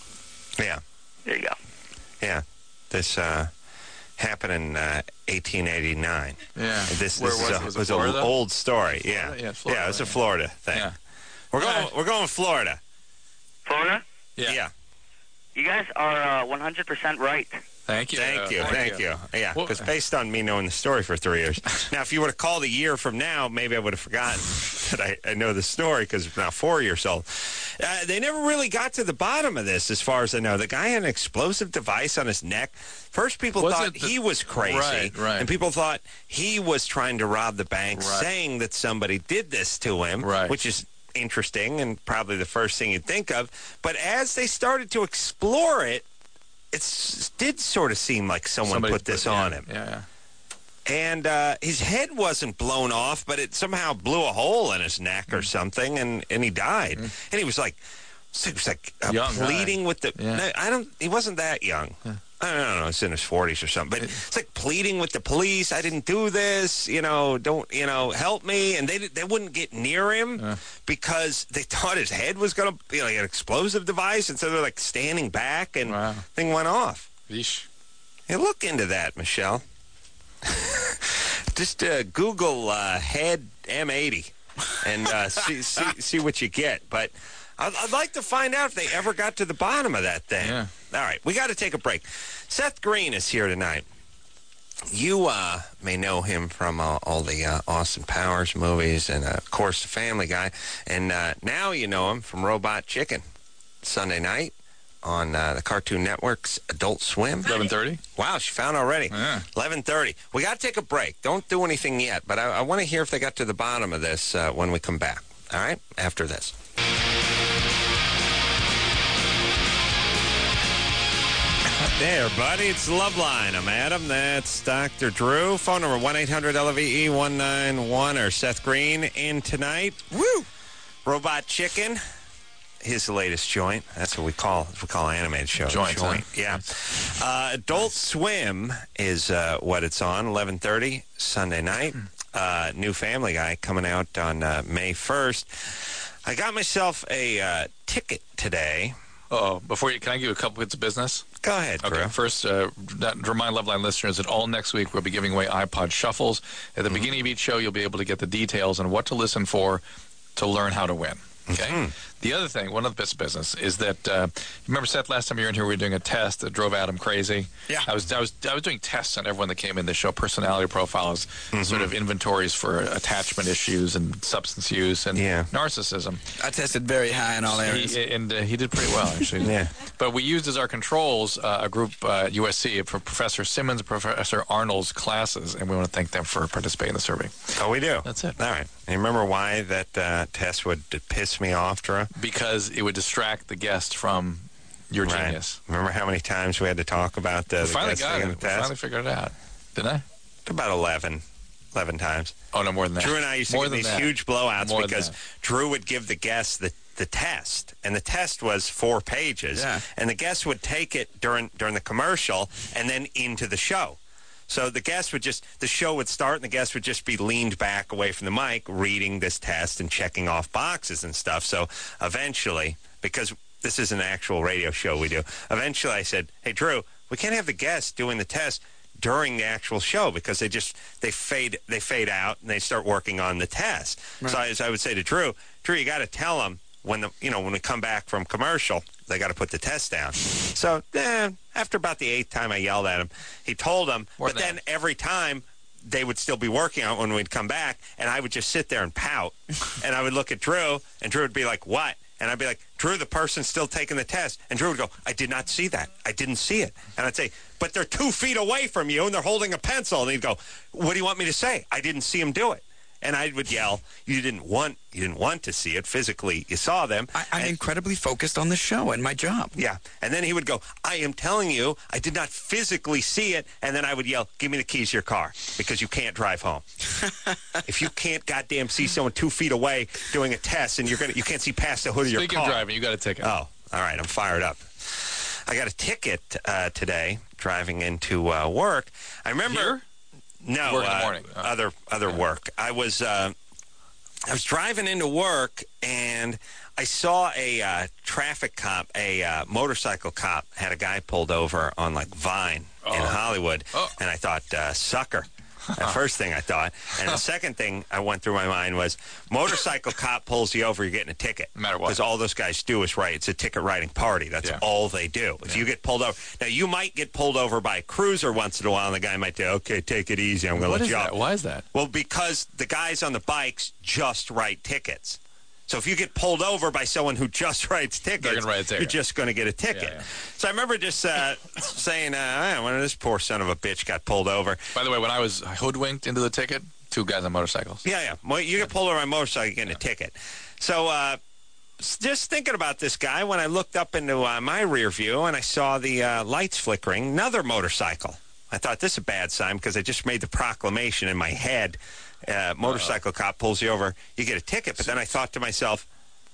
Yeah, There you go. yeah. This uh, happened in uh, eighteen eighty-nine. Yeah. This, Where this was is it? a, Was it was Florida? an old story. Yeah, Florida? Yeah, it's Florida, yeah, it's a right? Florida thing. Yeah. We're going. Alright. We're going Florida. Florida, Yeah. yeah. you guys are uh, one hundred percent right. Thank you. Thank you, thank you. Yeah, Well- because based on me knowing the story for three years. Now, if you would have called a year from now, maybe I would have forgotten that I, I know the story because it's now four years old. Uh, they never really got to the bottom of this, as far as I know. The guy had an explosive device on his neck. First, people Was thought it the- he was crazy, Right, right. and people thought he was trying to rob the bank, Right. saying that somebody did this to him, Right. which is interesting and probably the first thing you'd think of. But as they started to explore it, it s- did sort of seem like someone Somebody put this yeah, on him. Yeah, yeah. And uh, his head wasn't blown off, but it somehow blew a hole in his neck or something, and, and he died. And he was like, he was like uh, Young guy. pleading with the. Yeah. No, I don't. He wasn't that young. I don't know, it's in his forties or something. But it's like pleading with the police. I didn't do this. You know, don't, you know, help me. And they they wouldn't get near him uh. because they thought his head was going to, you know, an explosive device. And so they're like standing back and wow. thing went off. Yeesh. Hey, look into that, Michelle. Just uh, Google uh, head M eighty and uh, see, see see what you get. But I'd, I'd like to find out if they ever got to the bottom of that thing. Yeah. All right, we got to take a break. Seth Green is here tonight. You uh, may know him from uh, all the uh, Austin Powers movies and, uh, of course, The Family Guy. And uh, now you know him from Robot Chicken. Sunday night on uh, the Cartoon Network's Adult Swim. eleven thirty? Wow, she found already. Yeah. eleven thirty. We got to take a break. Don't do anything yet, but I, I want to hear if they got to the bottom of this uh, when we come back. All right? After this. There, buddy. It's Loveline. I'm Adam. That's Doctor Drew. Phone number one eight hundred L V E one nine one or Seth Green in tonight. Woo! Robot Chicken. His latest joint. That's what we call we call animated show. Joint. joint. Huh? Yeah. Uh, Adult Swim is uh, what it's on. eleven thirty Sunday night. Uh, new Family Guy coming out on uh, May first. I got myself a uh, ticket today. Oh, before you, can I give you a couple bits of business? Go ahead, Okay, Drew. first, uh, to remind Loveline listeners that all next week we'll be giving away iPod Shuffles. At the mm-hmm. beginning of each show, you'll be able to get the details on what to listen for to learn how to win. Okay. Mm-hmm. The other thing, one of the bits of business, is that uh, remember, Seth, last time you were in here, we were doing a test that drove Adam crazy. Yeah. I was I was I was doing tests on everyone that came in to show personality profiles, mm-hmm. sort of inventories for attachment issues and substance use and yeah. narcissism. I tested very high in all areas, he, and uh, he did pretty well, actually. Yeah. But we used as our controls uh, a group uh, at U S C for Professor Simmons, Professor Arnold's classes, and we want to thank them for participating in the survey. Oh, we do. That's it. All right. And you remember why that uh, test would piss me off, Drew? Because it would distract the guest from your right. genius. Remember how many times we had to talk about the, we the finally guest got thing it. in We the test? finally figured it out. Didn't I? About eleven. eleven times. Oh, no, more than that. Drew and I used to more get these that. huge blowouts more because Drew would give the guests the, the test, and the test was four pages, yeah. and the guest would take it during during the commercial and then into the show. So the guest would just, the show would start, and the guest would just be leaned back away from the mic, reading this test and checking off boxes and stuff. So eventually, because this is an actual radio show we do, eventually I said, hey, Drew, we can't have the guest doing the test during the actual show because they just, they fade they fade out and they start working on the test. Right. So I, so I would say to Drew, Drew, you got to tell them when the, you know, when we come back from commercial, they got to put the test down. So eh, after about the eighth time I yelled at him, he told them, More but then that. every time they would still be working on it when we'd come back, and I would just sit there and pout. And I would look at Drew, and Drew would be like, what? And I'd be like, Drew, the person's still taking the test. And Drew would go, I did not see that. I didn't see it. And I'd say, but they're two feet away from you, and they're holding a pencil. And he'd go, what do you want me to say? I didn't see him do it. And I would yell, you didn't want you didn't want to see it physically. You saw them. I, I'm and, incredibly focused on the show and my job. Yeah. And then he would go, I am telling you, I did not physically see it. And then I would yell, give me the keys to your car because you can't drive home. If you can't goddamn see someone two feet away doing a test and you're gonna you can't see past the hood of your Speaking car. of driving, you got a ticket. Oh, all right. I'm fired up. I got a ticket uh, today driving into uh, work. I remember. Here? No, work in the uh, morning. Oh. other other yeah. work. I was uh, I was driving into work and I saw a uh, traffic cop, a uh, motorcycle cop, had a guy pulled over on like Vine oh. in Hollywood, oh. and I thought, uh, sucker. The first thing I thought. And the second thing I went through my mind was, motorcycle cop pulls you over, you're getting a ticket. No matter what. Because all those guys do is write. It's a ticket writing party. That's yeah. all they do. If yeah. you get pulled over. Now, you might get pulled over by a cruiser once in a while, and the guy might say, okay, take it easy. I'm going to let you that? off. Why is that? Well, because the guys on the bikes just write tickets. So if you get pulled over by someone who just writes tickets, write a ticket. you're just going to get a ticket. Yeah, yeah. So I remember just uh, saying, uh, when this poor son of a bitch got pulled over. By the way, when I was hoodwinked into the ticket, two guys on motorcycles. Yeah, yeah. Well, you get pulled over on a motorcycle, you get yeah. a ticket. So uh, just thinking about this guy, when I looked up into uh, my rear view and I saw the uh, lights flickering, another motorcycle. I thought, this is a bad sign because I just made the proclamation in my head. Uh, motorcycle Uh-oh. cop pulls you over, you get a ticket. But then I thought to myself,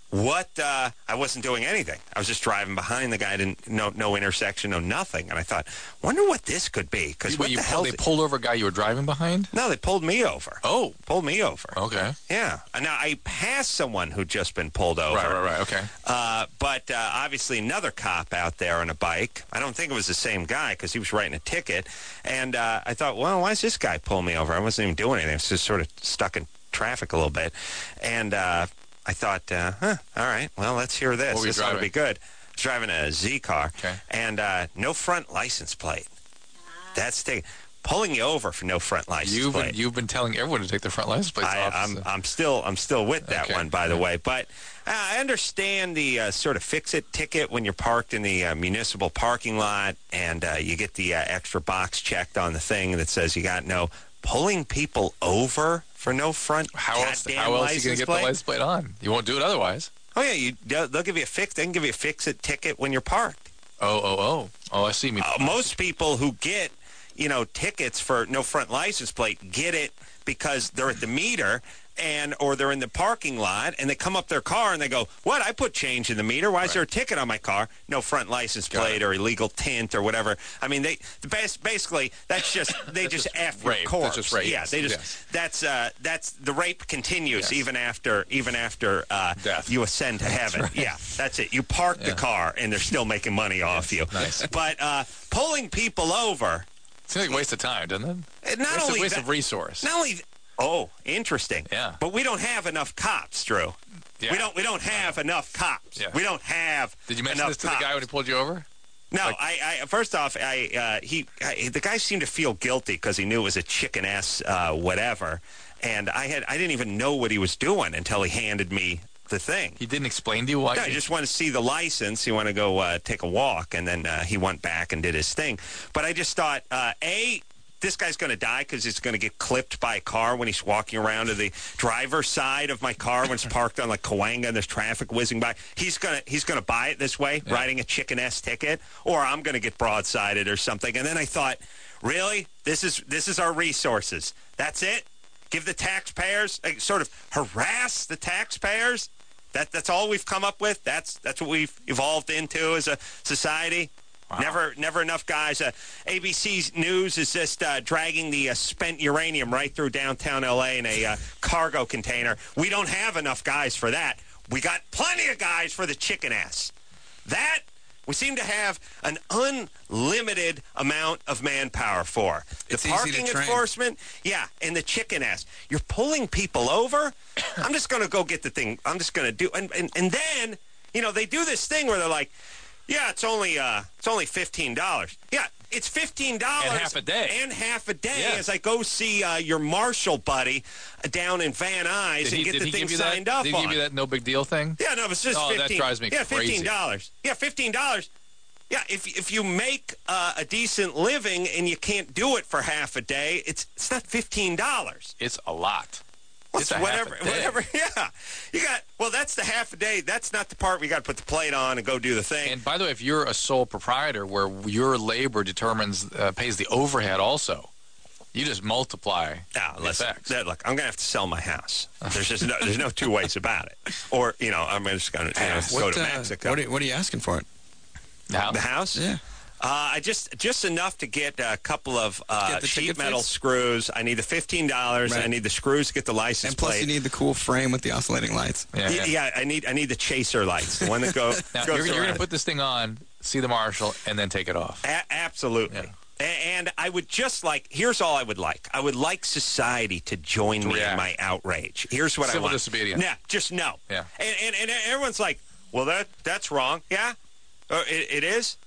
what, uh, I wasn't doing anything. I was just driving behind the guy, didn't, no, no intersection, no nothing. And I thought, wonder what this could be. Because what you the pull, hell? they pulled over a guy you were driving behind? No, they pulled me over. Oh. Pulled me over. Okay. Yeah. Now, I passed someone who'd just been pulled over. Right, right, right. Okay. Uh, but uh, obviously another cop out there on a bike. I don't think it was the same guy because he was writing a ticket. And uh, I thought, well, why is this guy pulling me over? I wasn't even doing anything. I was just sort of stuck in traffic a little bit. And uh, I thought, uh, huh, all right, well, let's hear this. What were you This ought to driving? be good. I was driving a Z car. Okay. And uh, no front license plate. That's the pulling you over for no front license You've plate. been, you've been telling everyone to take their front license plates I, off. I'm so- I'm still I'm still with that Okay. one, by the way. But uh, I understand the uh, sort of fix-it ticket when you're parked in the uh, municipal parking lot, and uh, you get the uh, extra box checked on the thing that says you got no pulling people over for no front. How else? goddamn How else are you license going to get plate? the license plate on? You won't do it otherwise. Oh yeah, you they'll they'll give you a fix. They can give you a fix-it ticket when you're parked. Oh, oh, oh, oh! I see. Me. Uh, most people who get, you know, tickets for no front license plate get it because they're at the meter and or they're in the parking lot and they come up their car and they go, what? I put change in the meter. Why is there a ticket on my car? No front license Got plate it. or illegal tint or whatever. I mean, they bas- basically that's just they just F your rape. That's corpse. just rape. Yeah, they just Yes. that's uh, that's the rape continues Yes. even after even after uh, Death. you ascend to heaven. Yeah, that's it. You park the Yeah. car and they're still making money off you. Nice. But uh, pulling people over. Seems like a waste of time, doesn't it? Uh, Not Waste, only of, waste that, of resource. not only. Oh, interesting. Yeah. But we don't have enough cops, Drew. Yeah. We don't. We don't have enough cops. Yeah. We don't have. Did you mention enough this to cops. the guy when he pulled you over? No, like- I, I. First off, I. Uh, he. I, the guy seemed to feel guilty because he knew it was a chicken ass uh, whatever, and I had. I didn't even know what he was doing until he handed me the thing. He didn't explain to you why. No, he- he just wanted to see the license. He wanted to go uh, take a walk, and then uh, he went back and did his thing. But I just thought, uh, A, this guy's going to die because he's going to get clipped by a car when he's walking around to the driver's side of my car when it's parked on like Cahuenga and there's traffic whizzing by. He's going to he's going to buy it this way, Yeah. riding a chicken-ass ticket, or I'm going to get broadsided or something. And then I thought, really? This is this is our resources. That's it? Give the taxpayers, like, sort of harass the taxpayers? That that's all we've come up with? That's that's what we've evolved into as a society? Wow. Never never enough guys. Uh, A B C's News is just uh, dragging the uh, spent uranium right through downtown L A in a uh, cargo container. We don't have enough guys for that. We got plenty of guys for the chicken ass. That we seem to have an unlimited amount of manpower for. The It's easy to parking train. enforcement, yeah, and the chicken ass. You're pulling people over. I'm just going to go get the thing. I'm just going to do, and, and and then you know they do this thing where they're like, yeah, it's only uh, it's only fifteen dollars. Yeah, it's fifteen dollars And half a day. and half a day Yes. as I go see uh, your Marshall buddy uh, down in Van Nuys Did and he, get did the he thing give you signed that? up Did he on. give you that no big deal thing? Yeah, no, it's just Oh, that fifteen. drives me yeah, crazy. fifteen dollars. Yeah, fifteen dollars. Yeah, if if you make uh, a decent living and you can't do it for half a day, it's it's not fifteen dollars. It's a lot. It's It's a half whatever, a day. whatever. Yeah, you got. Well, that's the half a day. That's not the part we got to put the plate on and go do the thing. And by the way, if you're a sole proprietor where your labor determines uh, pays the overhead also, you just multiply Now, the listen, effects. that, look, I'm gonna have to sell my house. There's just no, there's no two ways about it. Or you know, I'm just gonna you know, go What, to uh, Mexico. what, are, what are you asking for it? Now, The house? Yeah. Uh, I just just enough to get a couple of uh, Get the sheet ticket metal fixed? screws. I need the fifteen dollars. Right. I need the screws to get the license And plus, plate. you need the cool frame with the oscillating lights. yeah, yeah, yeah. yeah, I need I need the chaser lights, the one that go, Now, goes you're, you're going around. to put this thing on, see the marshal, and then take it off. A- absolutely. Yeah. A- And I would just like, here's all I would like. I would like society to join To me react. in my outrage. Here's what Civil I want. disobedience. Yeah, just no. Yeah. And, and, and everyone's like, well, that that's wrong. Yeah? Uh, it, it is?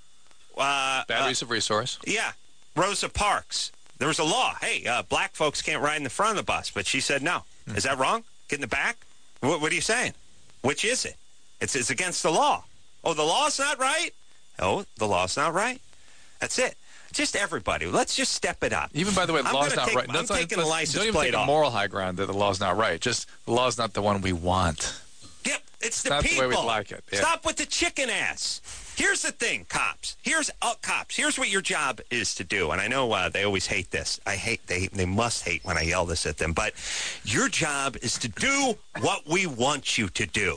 Uh, Bad uh, use of resource. yeah. Rosa Parks. There was a law. Hey, uh, black folks can't ride in the front of the bus. But she said no. Hmm. Is that wrong? Get in the back? What, what are you saying? Which is it? It's, it's against the law. Oh, the law's not right? Oh, the law's not right. That's it. Just everybody. Let's just step it up. Even by the way, the I'm law's gonna not take- right. I'm That's not- taking the let's- license Don't even plate take a off. moral high ground that the law's not right. Just the law's not the one we want. Yep, it's the not the way people. we'd like it, yeah. Stop with the chicken ass. Here's the thing, cops. Here's uh, cops. Here's what your job is to do. And I know uh, they always hate this. I hate they they must hate when I yell this at them. But your job is to do what we want you to do.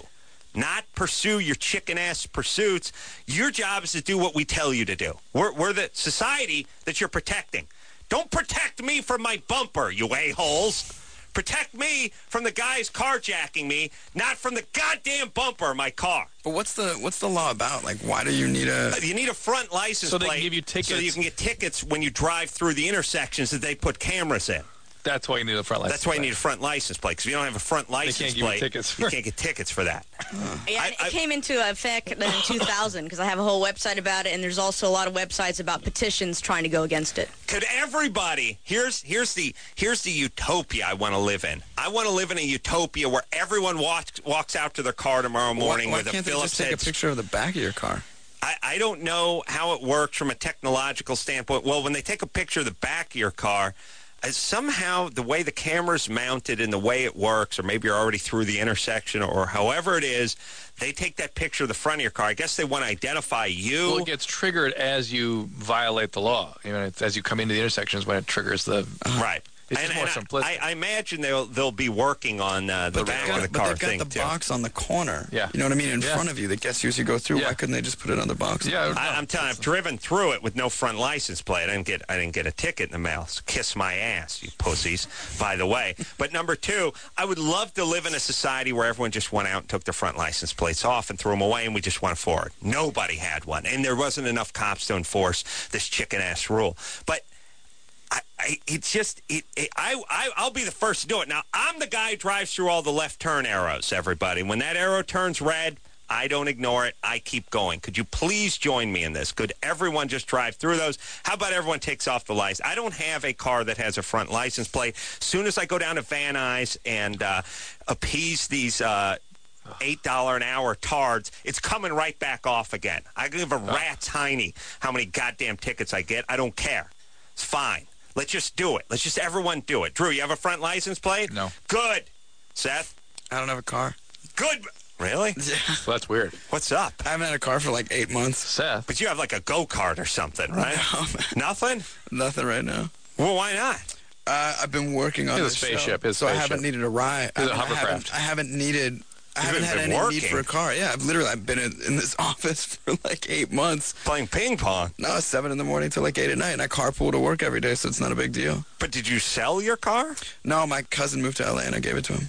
not pursue your chicken-ass pursuits. Your job is to do what we tell you to do. We're, we're the society that you're protecting. Don't protect me from my bumper, you a-holes. Protect me from the guys carjacking me, not from the goddamn bumper of my car. But what's the what's the law about? Like, why do you need a... You need a front license So they plate can give you tickets. so you can get tickets when you drive through the intersections that they put cameras in. That's why you need a front license That's why you plate. need a front license plate, because if you don't have a front license can't give you plate, tickets for you it. can't get tickets for that. Yeah, I- it I- came into effect in two thousand because I have a whole website about it, and there's also a lot of websites about petitions trying to go against it. Could everybody here's here's the here's the utopia I want to live in. I want to live in a utopia where everyone walks walks out to their car tomorrow morning why, why with a can't they Phillips just take head. a picture of the back of your car? I, I don't know how it works from a technological standpoint. Well, when they take a picture of the back of your car, uh, somehow the way the camera's mounted and the way it works, or maybe you're already through the intersection, or however it is, they take that picture of the front of your car. I guess they want to identify you. Well, it gets triggered as you violate the law. You know, it's, as you come into the intersections when it triggers the... Right. It's and, just more and simplistic. I, I imagine they'll they'll be working on uh, the But back they've got, of the but car they've got thing the too. box on the corner. Yeah. You know what I mean? In Yeah. front of you that gets you as you go through. Yeah. Why couldn't they just put it on the box? Yeah, I, I'm telling you, I've driven through it with no front license plate. I didn't get I didn't get a ticket in the mail. So kiss my ass, you pussies, by the way. But number two, I would love to live in a society where everyone just went out and took their front license plates off and threw them away, and we just went forward. Nobody had one, and there wasn't enough cops to enforce this chicken-ass rule. But I, I, it's just, it, it, I, I, I'll be the first to do it. Now, I'm the guy who drives through all the left turn arrows, everybody. When that arrow turns red, I don't ignore it. I keep going. Could you please join me in this? Could everyone just drive through those? How about everyone takes off the lights? I don't have a car that has a front license plate. As soon as I go down to Van Nuys and uh, appease these... Uh, eight dollars an hour tards, it's coming right back off again. I give a rat's hiney how many goddamn tickets I get. I don't care. It's fine. Let's just do it. Let's just everyone do it. Drew, you have a front license plate? No. Good. Seth? I don't have a car. Good. Really? Yeah. Well, that's weird. What's up? I haven't had a car for like eight months. Seth. But you have like a go-kart or something, right? No, man. Nothing? Nothing right now. Well, why not? Uh, I've been working on His this spaceship, show, his so I spaceship. haven't needed a ride. His I, mean, I hovercraft. haven't, I haven't needed. I haven't had been any working. need for a car. Yeah, I've literally I've been in, in this office for like eight months. Playing ping pong. No, seven in the morning till like eight at night, and I carpool to work every day, so it's not a big deal. But did you sell your car? No, my cousin moved to L A, and I gave it to him.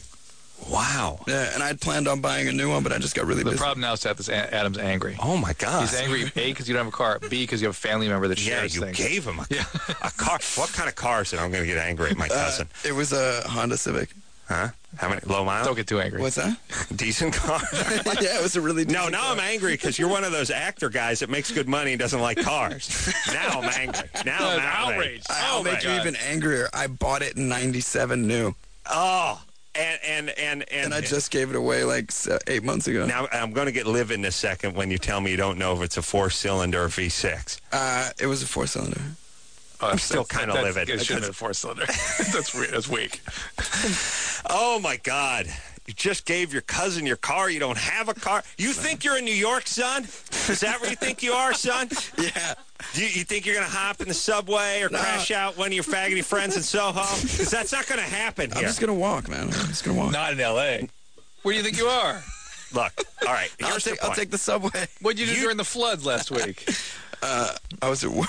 Wow. Yeah, and I had planned on buying a new one, but I just got really The busy. problem now, Seth, is A- Adam's angry. Oh, my God. He's angry, A, because you don't have a car, B, because you have a family member that Yeah, shares you things. gave him a, Yeah. a car. What kind of car is it? I'm going to get angry at my cousin. Uh, it was a Honda Civic. Huh? How many? Low mile? Don't get too angry. What's that? Decent car? Yeah, it was a really No, decent now car. I'm angry because you're one of those actor guys that makes good money and doesn't like cars. Now I'm angry. Now I'm outraged. I'll Oh, make my you God. even angrier. I bought it in ninety-seven new, Oh, and and and and, and I just gave it away like se- eight months ago. now I'm going to get livid in a second when you tell me you don't know if it's a four-cylinder or V six. Uh, it was a four-cylinder. Oh, I'm still that's- kinda that's- livid. It should have been a four-cylinder. That's weird. That's weak. Oh my God! You just gave your cousin your car. You don't have a car. You think you're in New York, son? Is that where you think you are, son? Yeah. Do you, you think you're going to hop in the subway or No. crash out one of your faggoty friends in Soho? Because that's not going to happen here. I'm just gonna walk, man. I'm just gonna walk. Not in L A Where do you think you are? Look, all right. I'll Here's the take, I'll point. take the subway. What did you do You- during the floods last week? Uh, I was at work.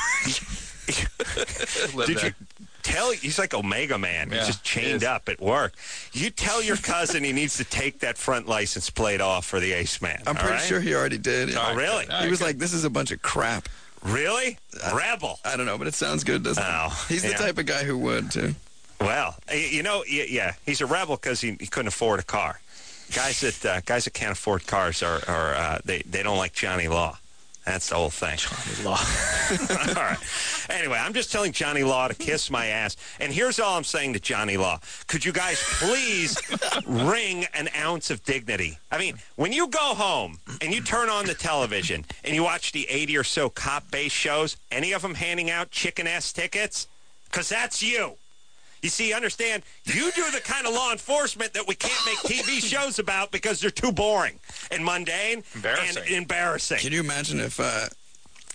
Live Did there. you tell? He's like Omega Man. Yeah, he's just he chained is. up at work. You tell your cousin he needs to take that front license plate off for the Ace Man. I'm all pretty right? sure he already did. yeah. Oh, really? All He right, was good. like, "This is a bunch of crap." Really? Rebel. I don't know, but it sounds good, doesn't Oh, it? He's the yeah. type of guy who would too. Well, y- you know, y- yeah, he's a rebel because he, he couldn't afford a car. Guys that uh, guys that can't afford cars are, are uh, they they don't like Johnny Law. That's the whole thing. Johnny Law. All right. Anyway, I'm just telling Johnny Law to kiss my ass. And here's all I'm saying to Johnny Law. Could you guys please ring an ounce of dignity? I mean, when you go home and you turn on the television and you watch the eighty or so cop-based shows, any of them handing out chicken-ass tickets? Because that's you. You see, understand, you do the kind of law enforcement that we can't make T V shows about because they're too boring and mundane Embarrassing. and embarrassing. Can you imagine if uh,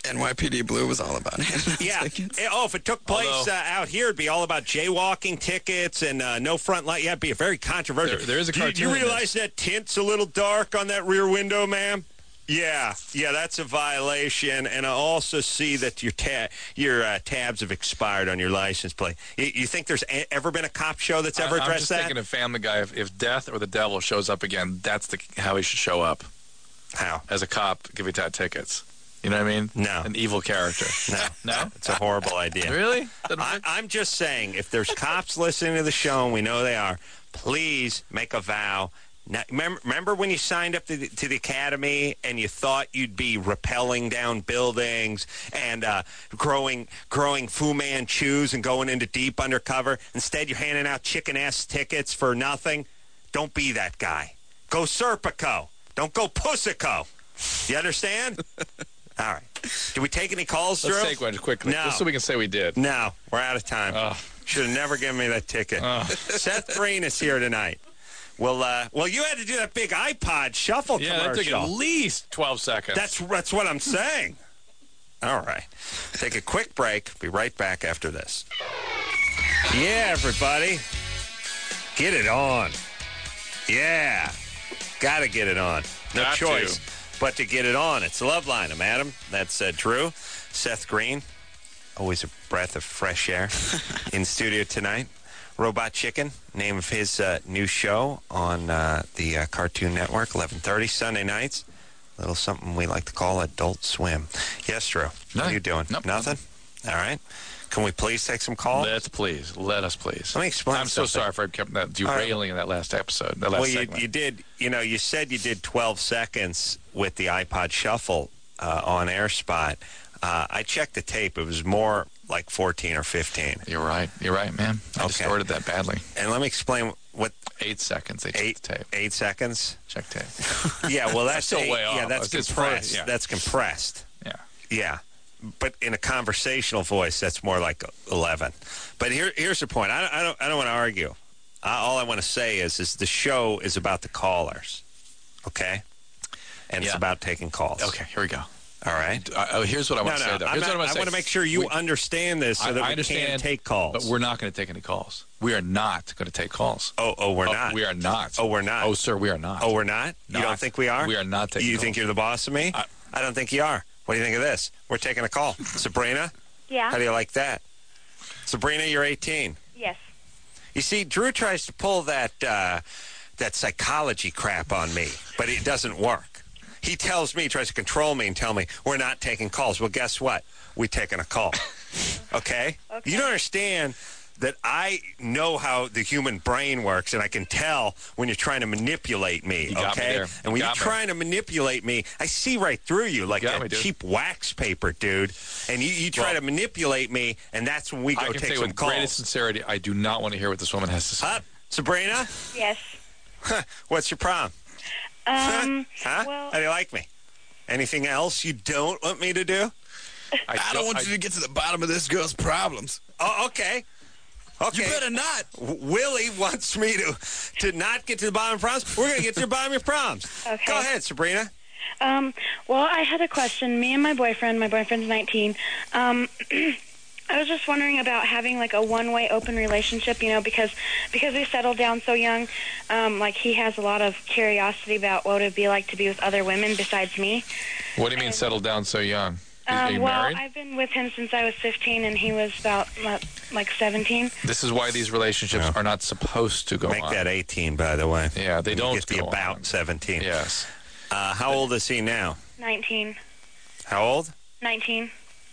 N Y P D Blue was all about handing out Yeah. tickets. Oh, if it took place Although- uh, out here, it'd be all about jaywalking tickets and uh, no front light. Yeah, it'd be very controversial. There- there is a do, you- do you cartoon in realize that tint's a little dark on that rear window, ma'am? Yeah, yeah, that's a violation, and I also see that your ta- your uh, tabs have expired on your license plate. You, you think there's a- ever been a cop show that's ever I, I'm addressed just that? thinking of Family Guy. If, if death or the devil shows up again, that's the how he should show up. How? As a cop, give you that tickets. You know what I mean? No. An evil character. No, No? it's a horrible idea. Really? I, I'm just saying, if there's cops listening to the show, and we know they are, please make a vow. Now, remember, remember when you signed up to the, to the academy and you thought you'd be rappelling down buildings and uh, growing growing Fu Manchus and going into deep undercover? Instead, you're handing out chicken-ass tickets for nothing. Don't be that guy. Go Serpico. Don't go Pussico. You understand? All right. Do we take any calls, Drew? Let's take one quickly, No. just so we can say we did. No, we're out of time. Oh. Should have never given me that ticket. Seth Green is here tonight. Well, uh, well, you had to do that big iPod shuffle Yeah, that took commercial. at least twelve seconds. That's that's what I'm saying. All right. Take a quick break. Be right back after this. Yeah, everybody. Get it on. Yeah. Got to get it on. No Got choice to. but to get it on. It's Loveline. I'm Adam. That's uh, Drew. Seth Green. Always a breath of fresh air in studio tonight. Robot Chicken, name of his uh, new show on uh, the uh, Cartoon Network, eleven thirty Sunday nights. A little something we like to call Adult Swim. Yes, Drew. What Nothing. are you doing? Nope. Nothing? All right. Can we please take some calls? Let's please. Let us please. Let me explain I'm so something. sorry for kept that derailing in that last episode. That last Well, you, segment. you did, you know, you said you did twelve seconds with the iPod Shuffle uh, on Air Spot. Uh, I checked the tape. It was more like fourteen or fifteen. You're right. You're right, man. I Okay. distorted that badly. And let me explain what Eight seconds. They eight checked the tape. eight seconds. Check tape. Yeah, well, that's still eight- way Yeah, off. that's It's compressed. far- yeah. That's compressed. Yeah. Yeah, but in a conversational voice, that's more like eleven. But here, here's the point. I don't, I don't, I don't want to argue. Uh, all I want to say is, is the show is about the callers, okay? And it's Yeah. about taking calls. Okay, here we go. All right. Uh, oh, here's what I No, want to no. say, though. I'm Here's not- what I want I to say. want to make sure you We- understand this so I, that I we understand, can take calls. but we're not going to take any calls. We are not going to take calls. oh, oh, we're Oh, not. We are not. Oh, we're not. Oh, sir, we are not. Oh, we're not? You Not. don't think we are? We are not taking You calls. think you're the boss of me? I- I don't think you are. What do you think of this? We're taking a call. Sabrina? Yeah. How do you like that? Sabrina, you're eighteen. Yes. You see, Drew tries to pull that uh, that psychology crap on me, but it doesn't work. He tells me, he tries to control me and tell me, we're not taking calls. Well, guess what? We're taking a call. Okay? Okay. You don't understand that I know how the human brain works, and I can tell when you're trying to manipulate me, You got me okay? there. And You when you're got me. trying to manipulate me, I see right through you like got that me, dude. cheap wax paper, dude. And you, you try Well, to manipulate me, and that's when we go I can take say some with calls. greatest sincerity, I do not want to hear what this woman has to say. Up, Sabrina? Yes. What's your problem? Um. Huh? Well, How do you like me? Anything else you don't want me to do? I don't want you to get to the bottom of this girl's problems. Oh, okay. Okay. You better not. W- Willie wants me to to not get to the bottom of problems. We're going to get to the bottom of your problems. Okay. Go ahead, Sabrina. Um, well, I had a question. Me and my boyfriend, my boyfriend's nineteen, um, I was just wondering about having like a one-way open relationship, you know, because because we settled down so young, um, like he has a lot of curiosity about what it would be like to be with other women besides me. What do you mean settled down so young? Are Um, you well, married? I've been with him since I was fifteen, and he was about uh, like seventeen. This is why these relationships Yeah. are not supposed to go Make on. that eighteen, by the way. Yeah, they You don't get the go about on. seventeen. Yes. Uh, how old is he now? nineteen. How old? nineteen.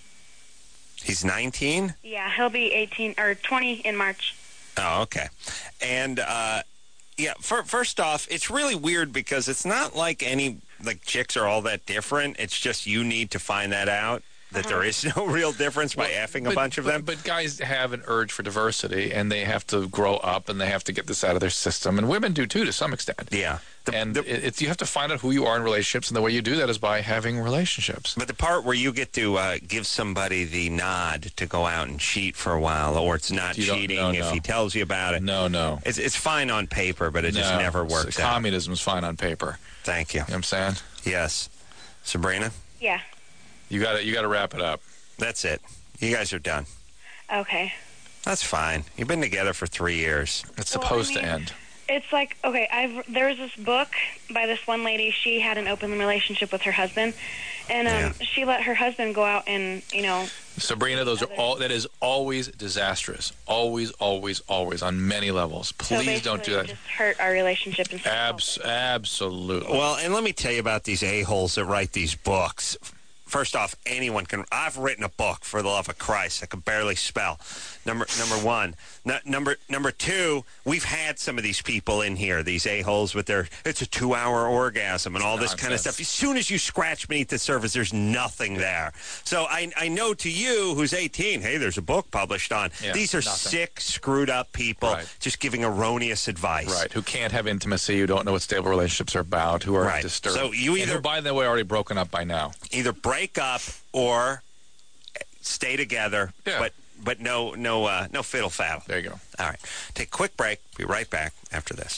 He's nineteen? Yeah, he'll be eighteen or twenty in March. Oh, okay. And, uh, yeah, for, first off, it's really weird because it's not like any, like, chicks are all that different. It's just you need to find that out, that there is no real difference by effing a But- bunch of but- them. But guys have an urge for diversity, and they have to grow up, and they have to get this out of their system. And women do, too, to some extent. Yeah. The- and the- it, it's, you have to find out who you are in relationships, and the way you do that is by having relationships. But the part where you get to uh, give somebody the nod to go out and cheat for a while, or it's not You don't- cheating no, if no. he tells you about it. No, no. It's, it's fine on paper, but it just No. never So works out. communism is fine on paper. Thank you. You know what I'm saying? Yes. Sabrina? Yeah. You got to you got to wrap it up. That's it. You guys are done. Okay. That's fine. You've been together for three years. It's Well, I supposed mean- to end. It's like, okay, I've there was this book by this one lady. She had an open relationship with her husband, and um, Yeah. she let her husband go out and, you know, Sabrina, those are all. That is always disastrous. Always, always, always on many levels. so Please don't do basically that. just hurt our relationship and stuff. Abs- absolutely. Well, and let me tell you about these a-holes that write these books. First off, anyone can. I've written a book, for the love of Christ. I can barely spell. Number number one. No, number number two. We've had some of these people in here, these a-holes with their it's a two-hour orgasm and all this kind of Nonsense. stuff. As soon as you scratch beneath the surface, there's nothing there. So I I know to you, who's eighteen, hey, there's a book published on. Yeah, these are nothing. sick, screwed up people Right. just giving erroneous advice. Right, who can't have intimacy, who don't know what stable relationships are about, who are Right. disturbed. So you and either- who, by the way, already broken up by now. Either break up or stay together, Yeah. but but no no uh, no fiddle faddle. There you go. All right, take a quick break. Be right back after this.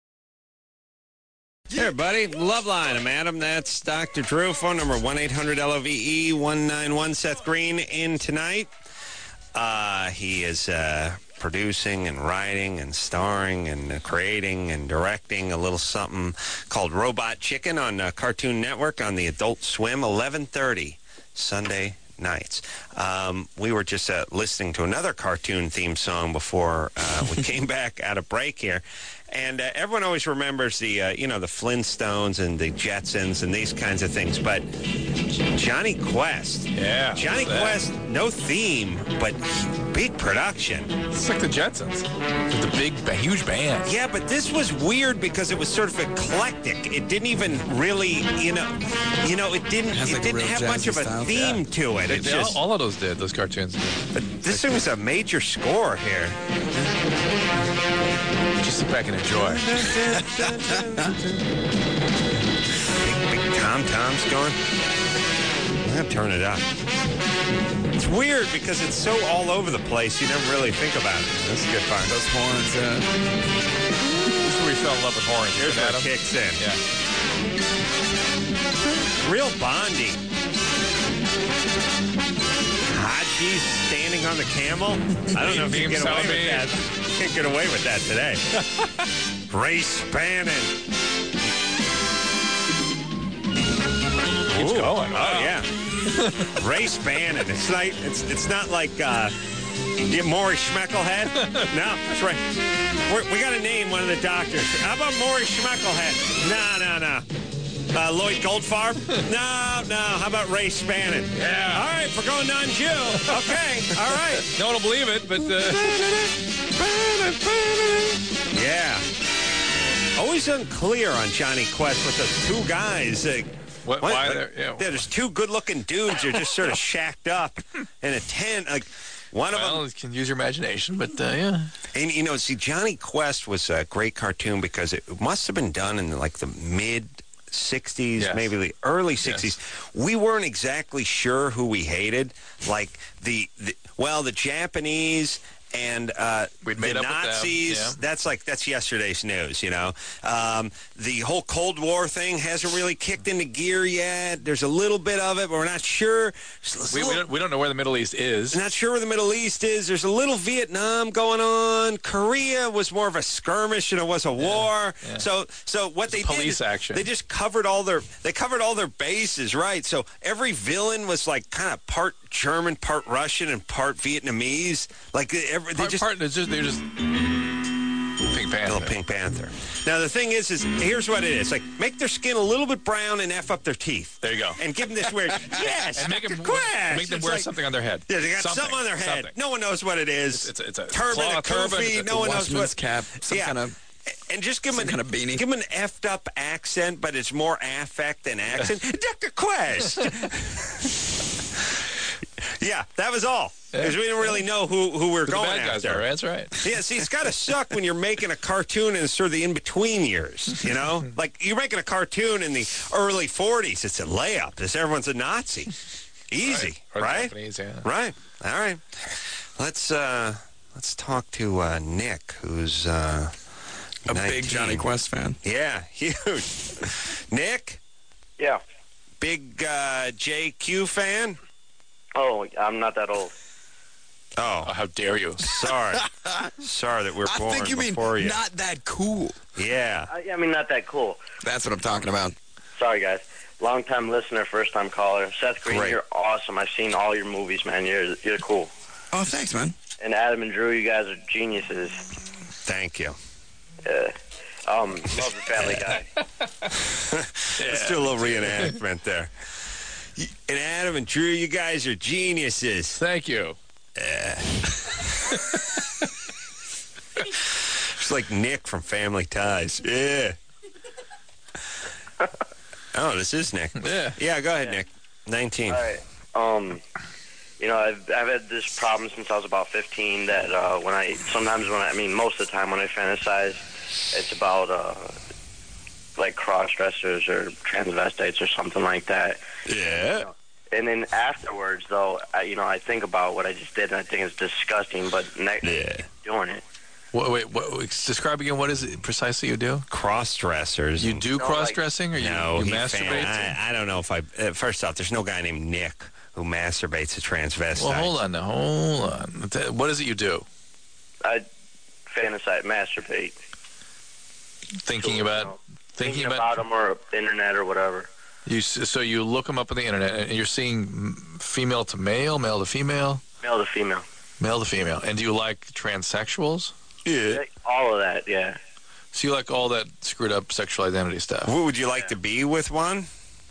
Hey, everybody. Loveline. I'm Adam. That's Doctor Drew. Phone number one eight hundred L O V E one nine one. Seth Green in tonight. Uh, he is uh, producing and writing and starring and uh, creating and directing a little something called Robot Chicken on uh, Cartoon Network on the Adult Swim, eleven thirty Sunday nights. Um, we were just uh, listening to another cartoon theme song before uh, we came back out of break here. And uh, everyone always remembers the, uh, you know, the Flintstones and the Jetsons and these kinds of things. But Johnny Quest. Yeah, Johnny what's that? Quest, no theme, but big production. It's like the Jetsons. With the big, ba- huge band. Yeah, but this was weird because it was sort of eclectic. It didn't even really, you know, you know, it didn't, Has, it like, didn't real have much jazzy of a style. theme to it. They, It's they all, just, all of those did, those cartoons. but this thing was a major score here. Just sit back and enjoy. Big, big tom-toms going. I'm going to turn it up. It's weird because it's so all over the place, you never really think about it. That's a good part. Those horns, uh, This is where we fell in love with horns. Here's where it Adam. kicks in. Yeah. Real bonding. Haji's standing on the camel. I don't know if you can get away with that. You can't get away with that today. Ray Spannin. Keeps Ooh. going. Oh Wow. yeah. Ray Spannin. It's like it's it's not like uh, you Maury Schmeckelhead. No, that's right. We're, we got to name one of the doctors. How about Maury Schmeckelhead? No, no, no. Uh, Lloyd Goldfarb? No, no. How about Ray Spannin? Yeah. All right, we're going non-Jew. Okay, all right. No one will believe it, but uh, Yeah. Always unclear on Johnny Quest with those two guys. Uh, What- what- why like, they're- yeah. there's two good-looking dudes. They're just sort of shacked up in a tent. Like one of them. well, you can use your imagination, but uh, yeah. And, you know, see, Johnny Quest was a great cartoon because it must have been done in, like, the mid-sixties, Yes. maybe the early sixties. We weren't exactly sure who we hated. Like, the, the well, the Japanese and uh, We'd the made up with them, Nazis, yeah. that's like, that's yesterday's news, you know. Um, the whole Cold War thing hasn't really kicked into gear yet. There's a little bit of it, but we're not sure. It's a We, we, little- don't, we don't know where the Middle East is. not sure where the Middle East is. There's a little Vietnam going on. Korea was more of a skirmish than it was a war. yeah. So, so what they police did, is action. they just covered all their they covered all their bases, right? So every villain was like kind of part German, part Russian, and part Vietnamese. Like they, every, they Part, just part, it's just, they're just Pink Panther. little Pink Panther. Now the thing is, is here's what it is: like make their skin a little bit brown and f up their teeth. There you go. And give them this weird yes, And make them, Doctor Quest. make them It's wear like- something on their head. Yeah, they got something, on their head. Something. No one knows what it is. It's, it's, it's a turban, cloth a turban. kufi. It's No a one knows Watchman's what. cap, some Yeah. kind of And just give some him kind of beanie. Give him an effed up accent, but it's more affect than accent. Doctor Quest. Yeah, that was all. Because we didn't really know who, who we were the going bad guys after. are. That's right. Yeah, see, it's got to suck when you're making a cartoon in sort of the in-between years, you know? Like, you're making a cartoon in the early forties. It's a layup. This everyone's a Nazi. Easy, Or the right? Japanese, yeah. Right. All right. Let's uh, let's talk to uh, Nick, who's uh, a nineteen. big Johnny Quest fan. Yeah, huge. Nick, Yeah. big uh, J Q fan? Oh, I'm not that old. Oh, Oh, how dare you? sorry. Sorry that we're I born think you mean before you. not that cool. Yeah. I, I mean, not that cool. That's what I'm talking about. Sorry, guys. Long-time listener, first-time caller. Seth Green, Great. you're awesome. I've seen all your movies, man. You're you're cool. Oh, thanks, man. And Adam and Drew, you guys are geniuses. Thank you. Uh, um, love the Family Guy. Let's do a little reenactment there. And Adam and Drew, you guys are geniuses. Thank you. Just like Nick from Family Ties. Yeah. Oh, this is Nick. Yeah. Yeah, go ahead, Nick. nineteen. All right. Um, you know, I've I've had this problem since I was about fifteen. That uh, when I sometimes when I, I mean most of the time when I fantasize, it's about uh, like cross dressers or transvestites or something like that. Yeah. And then afterwards, though, I, you know, I think about what I just did, and I think it's disgusting. But next, Yeah. doing it. Wait, wait, what, describe again. What is it precisely you do? Cross-dressers. You and- do No, cross-dressing, or you, No, you he masturbate? fan- I, I don't know if I... Uh, first off, there's no guy named Nick who masturbates to transvestites. Well, hold on now. Hold on. What is it you do? I fantasize, masturbate. Thinking So, about... you know, Thinking, thinking about... about them or internet or whatever. You, s- so you look them up on the internet, and you're seeing m- female to male, male to female, Male to female. male to female. And do you like transsexuals? Yeah. All of that, yeah. So you like all that screwed up sexual identity stuff? What, would you like to be with one?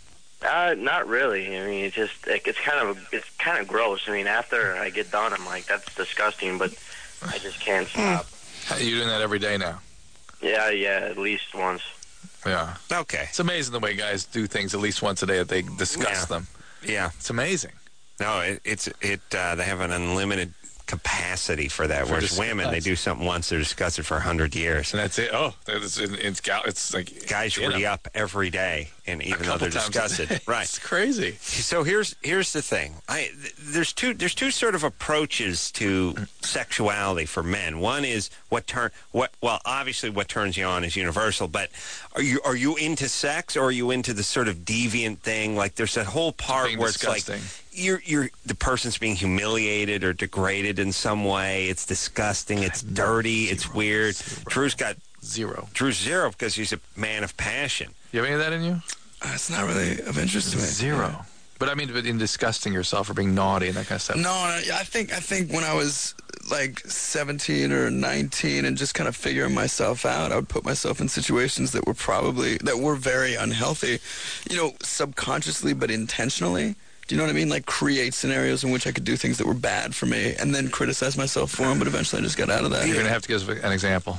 Uh, not really. I mean, it's just like, it's kind of it's kind of gross. I mean, after I get done, I'm like, that's disgusting, but I just can't stop. You're doing that every day now. Yeah, yeah, at least once. Yeah. Okay. It's amazing the way guys do things at least once a day that they discuss Yeah. them. Yeah. It's amazing. No, it, it's it. Uh, they have an unlimited capacity for that. For Whereas discuss. women, they do something once, they're discussed it for a hundred years. And that's it. Oh, it's, it's, it's like... Guys you know, re-up every day, and a even though couple they're times a discussed day. it. Right. It's crazy. So here's here's the thing. I th- there's two there's two sort of approaches to sexuality for men. One is what turn what well obviously what turns you on is universal, but are you are you into sex, or are you into the sort of deviant thing? Like there's that whole part Being where disgusting. it's like you're you're the person's being humiliated or degraded in some way. It's disgusting, it's dirty, it's weird. Drew's got Zero. Drew's zero because he's a man of passion. You have any of that in you? Uh, it's not really of interest to me. Zero. But I mean, but in disgusting yourself or being naughty and that kind of stuff. No, no, I think I think when I was like seventeen or nineteen and just kind of figuring myself out, I would put myself in situations that were probably that were very unhealthy, you know, subconsciously but intentionally. Do you know what I mean? Like create scenarios in which I could do things that were bad for me and then criticize myself for them, but eventually I just got out of that. You're going to have to give us an example.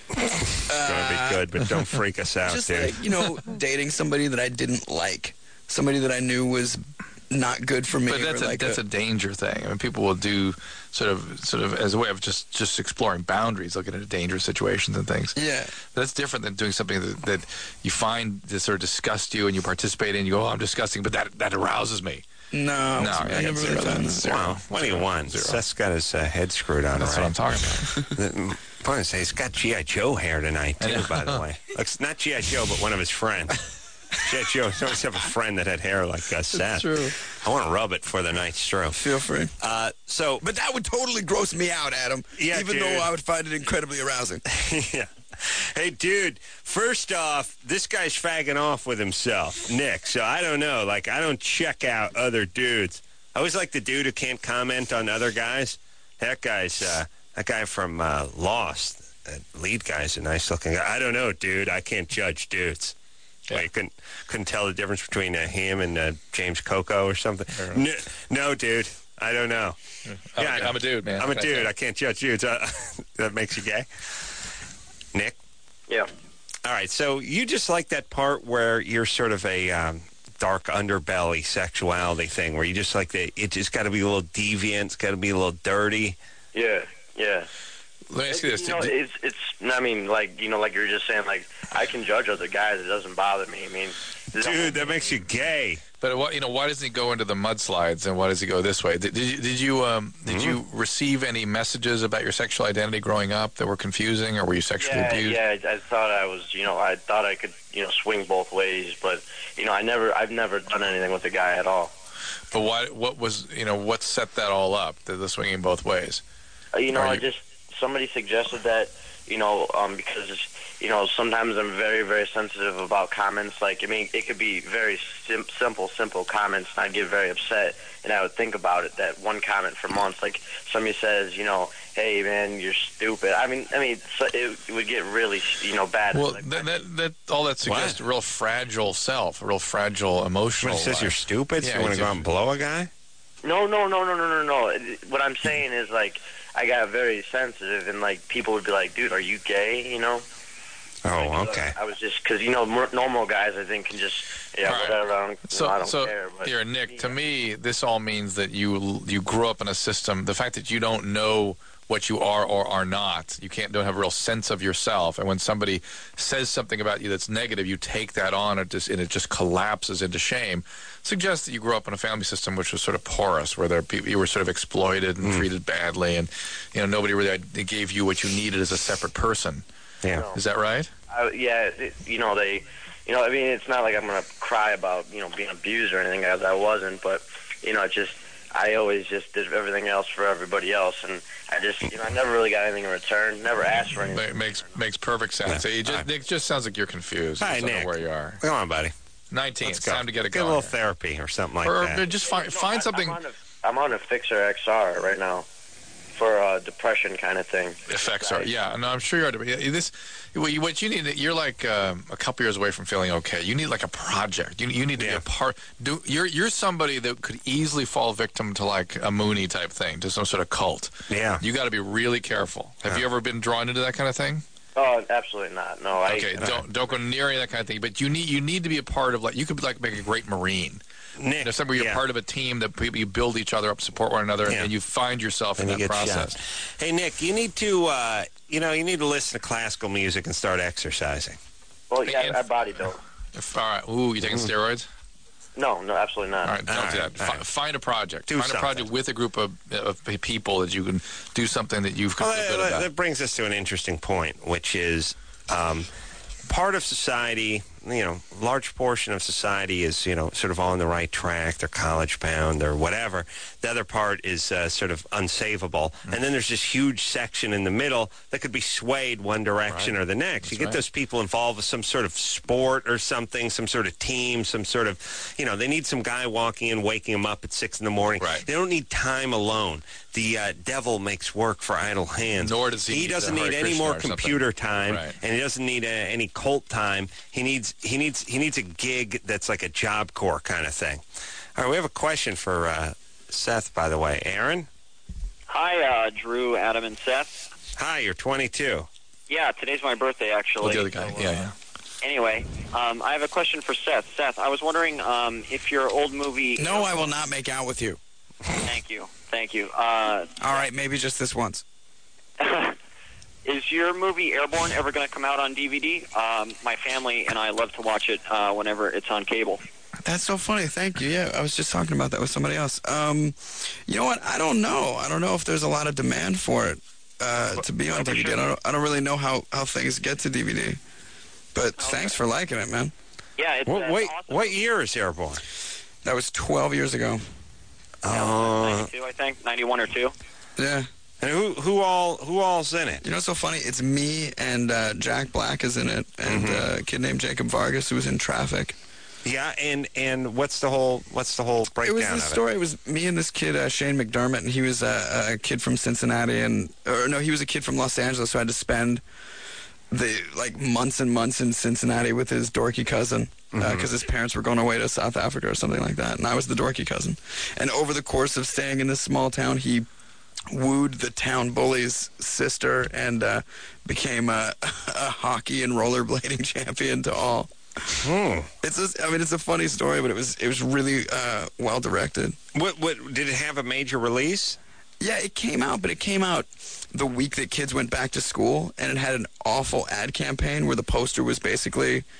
It's gonna be good, but don't freak us out, Just dude. like, you know, dating somebody that I didn't like, somebody that I knew was not good for me. But that's or a like that's a, danger thing. I mean, people will do sort of sort of as a way of just just exploring boundaries, looking at dangerous situations and things. Yeah. That's different than doing something that, that you find that sort of disgusts you and you participate in. You go, oh, I'm disgusting, but that that arouses me. No, No, I I never got really zero. found that. Zero. Wow, what do you want? Zero. Seth's got his uh, head screwed on. That's right? what I'm talking about. The point is, he's got G I. Joe hair tonight, too, by the way. Looks not G I. Joe, but one of his friends. G I. Joe always have a friend that had hair like uh, Seth. true. I want to rub it for the night's through. Feel free. Uh, so, But that would totally gross me out, Adam. Yeah, even dude. though I would find it incredibly arousing. yeah. Hey, dude, first off, this guy's fagging off with himself, Nick. So I don't know. Like, I don't check out other dudes. I always like the dude who can't comment on other guys. That guy's, uh, that guy from uh, Lost, that lead guy's a nice looking guy. I don't know, dude. I can't judge dudes. Yeah. I couldn't, couldn't tell the difference between uh, him and uh, James Coco or something. No, no, dude. I don't know. I'm, Yeah, a, I'm a dude, man. I'm a Can I dude. say? I can't judge dudes. Uh, that makes you gay. Nick? Yeah. All right, so you just like that part where you're sort of a um, dark underbelly sexuality thing, where you just like the, it just got to be a little deviant, it's got to be a little dirty. Yeah, yeah. Let me ask you this. You know, Do- it's, it's, I mean, like, you know, like you were just saying, like, I can judge other guys. It doesn't bother me. I mean, Dude, that makes you gay. But what you know, why doesn't he go into the mudslides, and why does he go this way? Did, did you did you um, did mm-hmm. you receive any messages about your sexual identity growing up that were confusing, or were you sexually yeah, abused? Yeah, I, I thought I was, you know, I thought I could, you know, swing both ways, but you know, I never, I've never done anything with a guy at all. But why? What was, you know, what set that all up? The, the swinging both ways. Uh, you know, Are I you... just somebody suggested that, you know, um, because it's, you know, sometimes I'm very, very sensitive about comments. Like, I mean, it could be very sim- simple, simple comments, and I'd get very upset, and I would think about it, that one comment for months. Like, somebody says, you know, hey, man, you're stupid. I mean, I mean, so it, it would get really, you know, bad. Well, like, that, that, that, all that suggests what? a real fragile self, a real fragile emotional When it says life. you're stupid, yeah, so you want to go out and blow a guy? No, no, no, no, no, no, no. What I'm saying is, like, I got very sensitive, and, like, people would be like, dude, are you gay, you know? Oh, like, okay. I was just, because, you know, m- normal guys, I think, can just, yeah, right. whatever, I don't, so, you know, I don't so care. But, here, Nick, yeah. to me, this all means that you you grew up in a system, the fact that you don't know what you are or are not, you can't don't have a real sense of yourself, and when somebody says something about you that's negative, you take that on, and, just, and it just collapses into shame, suggests that you grew up in a family system which was sort of porous, where there people, you were sort of exploited and mm. treated badly, and you know nobody really gave you what you needed as a separate person. Yeah, is that right? I, yeah, it, you know they, you know I mean it's not like I'm gonna cry about you know being abused or anything, as I wasn't, but you know it just I always just did everything else for everybody else, and I just you know I never really got anything in return, never asked for anything. It makes makes perfect sense. Yeah. Just, Nick, just sounds like you're confused. Hi, I don't Nick. know where you are. Come on, buddy. nineteen. Let's it's go. time to get it Get going. a little therapy or something like or, that. Or just find no, find I, something. I'm on, a, I'm on a Fixer X R right now for a depression kind of thing. Effects are, yeah. No, I'm sure you are. This, what you need, you're like um, a couple years away from feeling okay. You need like a project. You, you need to yeah. be a part. Do you're you're somebody that could easily fall victim to like a Mooney type thing, to some sort of cult. Yeah. You got to be really careful. Have yeah. you ever been drawn into that kind of thing? Oh, absolutely not. No. I, okay, don't don't go near any of that kind of thing. But you need you need to be a part of like you could like make a great Marine. Nick, you know, somewhere you're yeah. part of a team that people, you build each other up, support one another, yeah. and you find yourself and in you that process. Shot. Hey, Nick, you need to, uh, you know, you need to listen to classical music and start exercising. Well, yeah, I body build. All right. Ooh, you taking mm. steroids? No, no, absolutely not. All right, don't all do right, that. F- right. Find a project. Do find something. a project with a group of, of people that you can do something that you've well, got good that, about. That brings us to an interesting point, which is um, part of society, you know, a large portion of society is, you know, sort of on the right track. They're college bound or whatever. The other part is uh, sort of unsavable. Mm-hmm. And then there's this huge section in the middle that could be swayed one direction right. or the next. That's you get right. those people involved with some sort of sport or something, some sort of team, some sort of, you know, they need some guy walking in, waking them up at six in the morning. Right. They don't need time alone. The uh, devil makes work for idle hands. Nor does he. He need doesn't Hare need any Krishna more or computer something. time, right. and he doesn't need uh, any cult time. He needs he needs he needs a gig that's like a Job Corps kind of thing. All right, we have a question for uh, Seth, by the way. Aaron? Hi, uh, Drew, Adam, and Seth. Hi, you're twenty-two. Yeah, today's my birthday, actually. Oh, the other guy. So, yeah, uh, yeah. Anyway, um, I have a question for Seth. Seth, I was wondering um, if your old movie... No, I will not make out with you. Thank you. Thank you. Uh, All right, maybe just this once. Is your movie Airborne ever going to come out on D V D? Um, my family and I love to watch it uh, whenever it's on cable. That's so funny. Thank you. Yeah, I was just talking about that with somebody else. Um, you know what? I don't know. I don't know if there's a lot of demand for it uh, to be on D V D. I don't, I don't really know how, how things get to D V D. But okay. Thanks for liking it, man. Yeah, it's what, uh, wait, awesome. What year is Airborne? That was twelve years ago. Oh, ninety-two, I think, ninety-one or two. Yeah. And who who all who all's in it? You know what's so funny? It's me and uh, Jack Black is in it, and Mm-hmm. uh, a kid named Jacob Vargas who was in Traffic. Yeah, and and what's the whole what's the whole breakdown It was this of story. it? It was me and this kid uh, Shane McDermott, and he was uh, a kid from Cincinnati, and or no, he was a kid from Los Angeles, so I had to spend the like months and months in Cincinnati with his dorky cousin because uh, Mm-hmm. his parents were going away to South Africa or something like that, and I was the dorky cousin. And over the course of staying in this small town, he wooed the town bully's sister and uh, became a, a hockey and rollerblading champion to all. Hmm. It's a, I mean, it's a funny story, but it was it was really uh, well directed. What what did it have a major release? Yeah, it came out, but it came out the week that kids went back to school, and it had an awful ad campaign where the poster was basically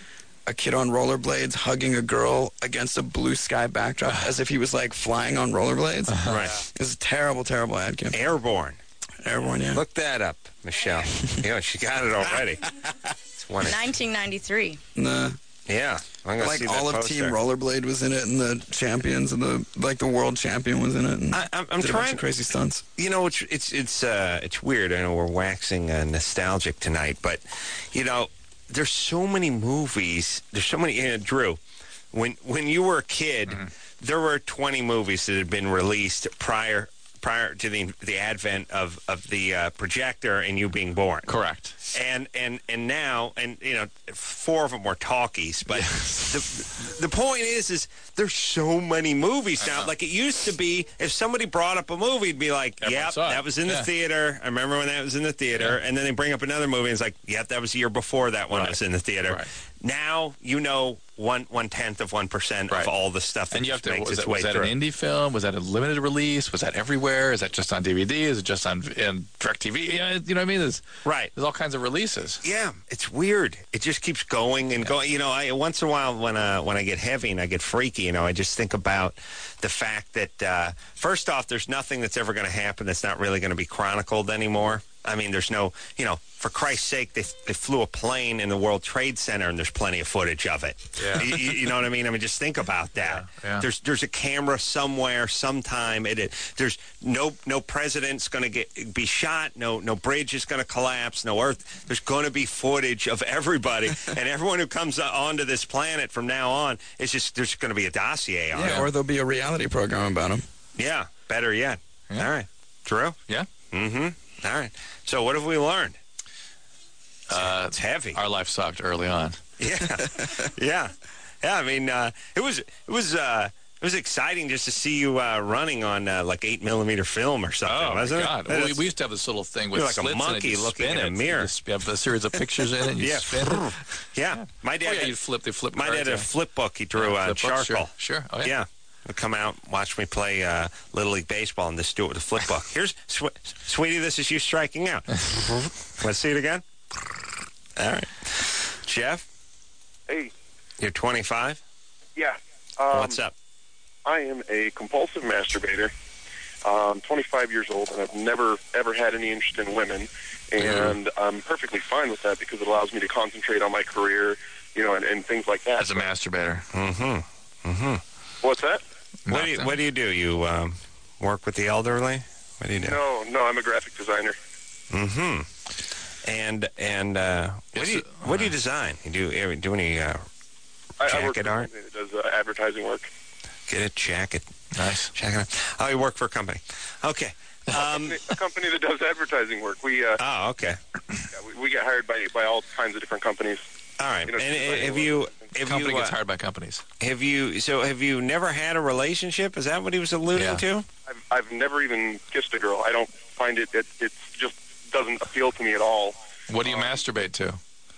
a kid on rollerblades hugging a girl against a blue sky backdrop as if he was like flying on rollerblades. Right. It's a terrible, terrible ad, Kim. Airborne. Airborne, yeah. Look that up, Michelle. You know, she got it already. It's one of- nineteen ninety-three. Nah. Yeah. I'm gonna Like see that all of poster. Team Rollerblade was in it, and the champions, and the like the world champion was in it. And I, I'm, I'm did a bunch trying. of crazy stunts. You know, it's it's it's uh, it's weird. I know we're waxing uh, nostalgic tonight, but you know, there's so many movies. There's so many. You know, Drew, when when you were a kid, mm-hmm. there were twenty movies that had been released prior prior to the the advent of of the uh, projector and you being born. Correct. And and and now, and you know, four of them were talkies. But the the point is, is there's so many movies now. Like it used to be, if somebody brought up a movie, it'd be like, Everyone "Yep, saw it. that was in the Yeah. theater. I remember when that was in the theater." Yeah. And then they bring up another movie, and it's like, "Yep, that was the year before that one Right. was in the theater." Right. Now you know one one tenth of one percent Right. of all the stuff that And you have just to, makes was its that, way was that through. an indie film? Was that a limited release? Was that everywhere? Is that just on D V D? Is it just on in DirecTV? You know, you know what I mean? There's, Right. there's all kinds of releases. Yeah, it's weird. It just keeps going and going. You know, I once in a while when uh, when I get heavy and I get freaky, you know, I just think about the fact that uh, first off, there's nothing that's ever going to happen that's not really going to be chronicled anymore. I mean, there's no, you know, for Christ's sake, they they flew a plane in the World Trade Center, and there's plenty of footage of it. Yeah. You, you know what I mean? I mean, just think about that. Yeah, yeah. There's there's a camera somewhere, sometime. It, it there's no no president's going to get be shot. No no bridge is going to collapse. No Earth. There's going to be footage of everybody, and everyone who comes onto this planet from now on. It's just there's going to be a dossier on Yeah, it. or there'll be a reality program about him. Yeah, better yet. Yeah. All right, Drew. Yeah. Mm-hmm. All right. So what have we learned? Uh, It's heavy. Our life sucked early on. Yeah, yeah, yeah. I mean, uh, it was it was uh, it was exciting just to see you uh, running on uh, like eight millimeter film or something, Oh, my wasn't God. it? Well, we, That's- we used to have this little thing with You're like a slits in it. monkey You looking spin in a it. mirror. You just have a series of pictures in it, and you yeah, spin it. yeah. My dad, Oh, yeah, had- you flip, they flip my cards, dad had a yeah. flip book he drew Yeah, on flip book, charcoal. Sure, sure. Oh, yeah. Yeah. Would come out, watch me play uh, Little League Baseball, and just do it with a flip book. Here's, sw- sweetie, this is you striking out. Let's see it again. All right. Jeff, Hey, you're twenty-five? yeah. Um, What's up? I am a compulsive masturbator. I'm twenty-five years old, and I've never, ever had any interest in women. And I'm perfectly fine with that because it allows me to concentrate on my career, you know, and, and things like that. As a masturbator. Mm-hmm. Mm-hmm. What's that? What do you, what do you do? You um, work with the elderly? What do you do? No, no, I'm a graphic designer. Mm-hmm. And and uh, what do you what do you design? You do you do any uh, I, I work jacket for a art? company that does uh, advertising work. Get a jacket. Nice. Jacket art. Oh, you work for a company. Okay. Um, a company that does advertising work. We uh, oh, okay. yeah, we, we get hired by by all kinds of different companies. All right. You know, and designing have work. you have Company you gets uh, hired by companies. have you so have you never had a relationship? Is that what he was alluding Yeah. to? I've, I've never even kissed a girl. I don't find it. It it just doesn't appeal to me at all. What do you masturbate to?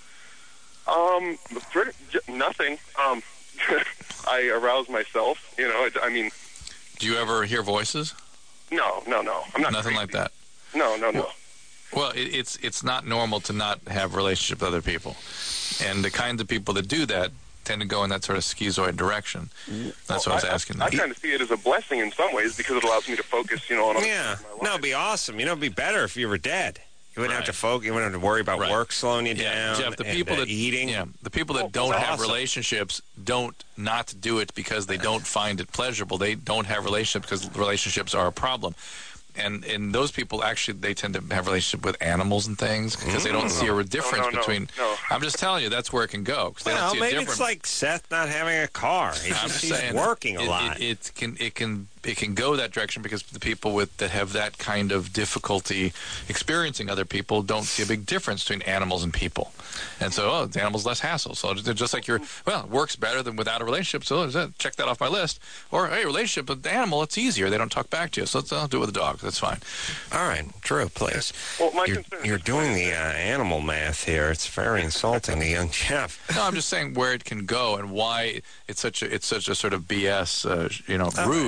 Um, pretty, j- nothing. Um, I arouse myself. You know, it, I mean, Do you ever hear voices? no, no, no. I'm not Nothing crazy. like that. No, no, no. Well, it, it's it's not normal to not have a relationship with other people, and the kinds of people that do that tend to go in that sort of schizoid direction. That's what I was asking. I, I kind of see it as a blessing in some ways because it allows me to focus, you know, on other Yeah. things in my life. No, it'd be awesome. You know, it'd be better if you were dead. You wouldn't Right. have to focus. You wouldn't have to worry about Right. work slowing you Yeah, down. Jeff, the and, people uh, that eating. yeah, the people that Oh, don't that's have awesome. relationships don't not do it because they don't find it pleasurable. They don't have relationships because relationships are a problem. And and those people actually they tend to have relationship with animals and things because they don't see a difference no, no, between. no. I'm just telling you that's where it can go. 'cause they Well, don't see a maybe difference. it's like Seth not having a car. He's, I'm just, just he's saying, working a it, lot. It, it can it can it can go that direction because the people with that have that kind of difficulty experiencing other people don't see a big difference between animals and people, and so oh, the animal's less hassle. So just, just like you're well, it works better than without a relationship. So uh, check that off my list. Or hey, relationship with the animal, it's easier. They don't talk back to you. So let's I'll do it with the dog. That's fine. All right, Drew, please. Well, my you're concern you're is- doing the uh, animal math here. It's very insulting to young Jeff. No, I'm just saying where it can go and why it's such a it's such a sort of B S uh, you know ruse to say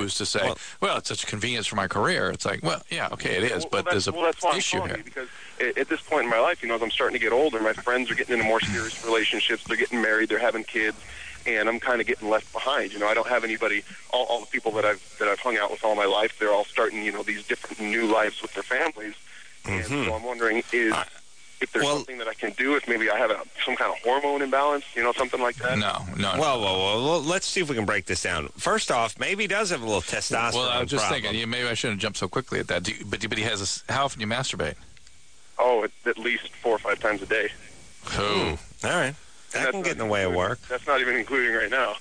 say, well, well, it's such a convenience for my career. It's like, well, yeah, okay, it is, Well, but well, there's that's, a well, that's why I'm issue calling here. you, because at, at this point in my life, you know, as I'm starting to get older, my friends are getting into more serious relationships. They're getting married. They're having kids. And I'm kind of getting left behind. You know, I don't have anybody. All, all the people that I've that I've hung out with all my life, they're all starting, you know, these different new lives with their families. And Mhm. so I'm wondering is if there's well- something that I can do. If maybe I have a, some kind of hormone imbalance, you know, something like that. No, no. Well, well, well, well, let's see if we can break this down. First off, maybe he does have a little testosterone Well, I was just problem. thinking, yeah, maybe I shouldn't jump so quickly at that. Do you, but, but he has a s how often do you masturbate? Oh, at, at least four or five times a day. Oh. All right. And That that's can not get in the way of including- work. That's not even including right now.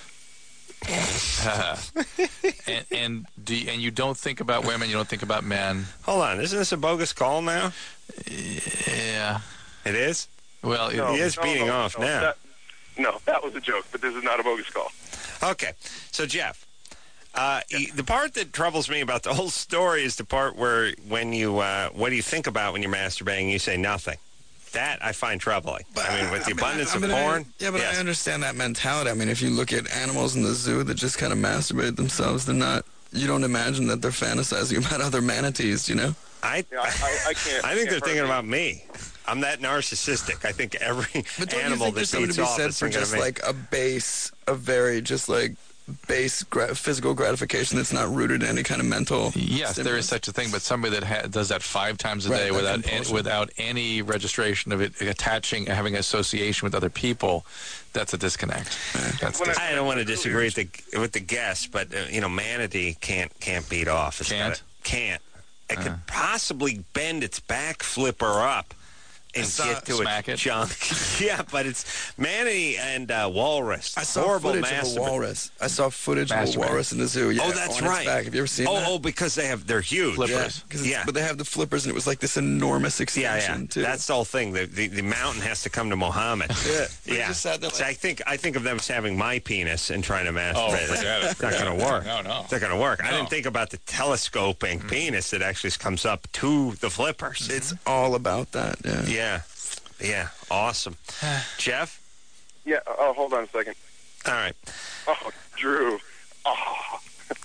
and and do you, and you don't think about women, you don't think about men. Hold on. Isn't this a bogus call now? Yeah. It is? Well, No, he is no, beating no, off no, now. That, no, that was a joke, but this is not a bogus call. Okay. So, Jeff, uh, y- the part that troubles me about the whole story is the part where when you, uh, what do you think about when you're masturbating, you say nothing. That I find troubling. I mean, with the I mean, abundance I of mean, I- porn. yeah, but yes. I understand that mentality. I mean, if you look at animals in the zoo that just kind of masturbate themselves, they're not. You don't imagine that they're fantasizing about other manatees, you know? I, Yeah, I, I, I can't. I think they're can't thinking hurt about me. I'm that narcissistic. I think every But don't animal you think there's that something beats to be off said is for thinking of just me. like a base, a very just like base gra- physical gratification that's not rooted in any kind of mental. Yes, there stimulus? is such a thing, but somebody that ha- does that five times a Right, day that without any, compulsion. without any registration of it attaching, having association with other people, that's a disconnect. That's When I- dis- I don't want to disagree with the with the guest, but uh, you know, manatee can't can't beat off. It's Can't? gotta- can't. It Uh. could possibly bend its back flipper up and I saw- get to Smack its it? junk. Yeah, but it's manatee and uh, walrus. I saw Horrible footage of a masturba- walrus. I saw footage of a Masturbate. walrus in the zoo. Yeah, Oh, that's on right. Its back. Have you ever seen oh, that? oh, because they have they're huge. Flippers. Yeah, 'cause it's- Yeah. but they have the flippers, and it was like this enormous Yeah, extension yeah. too. That's the whole thing. The, the the mountain has to come to Muhammad. Yeah. They yeah. just sat there So like- I think I think of them as having my penis and trying to Oh, masturbate. forget it. It's not going to work. No, no. It's not going to work. I No. didn't think about the telescoping penis that actually comes up to the flippers. It's all about that. Yeah. Yeah. Yeah. Awesome. Jeff? Yeah. Oh, hold on a second. All right. Oh, Drew. Oh.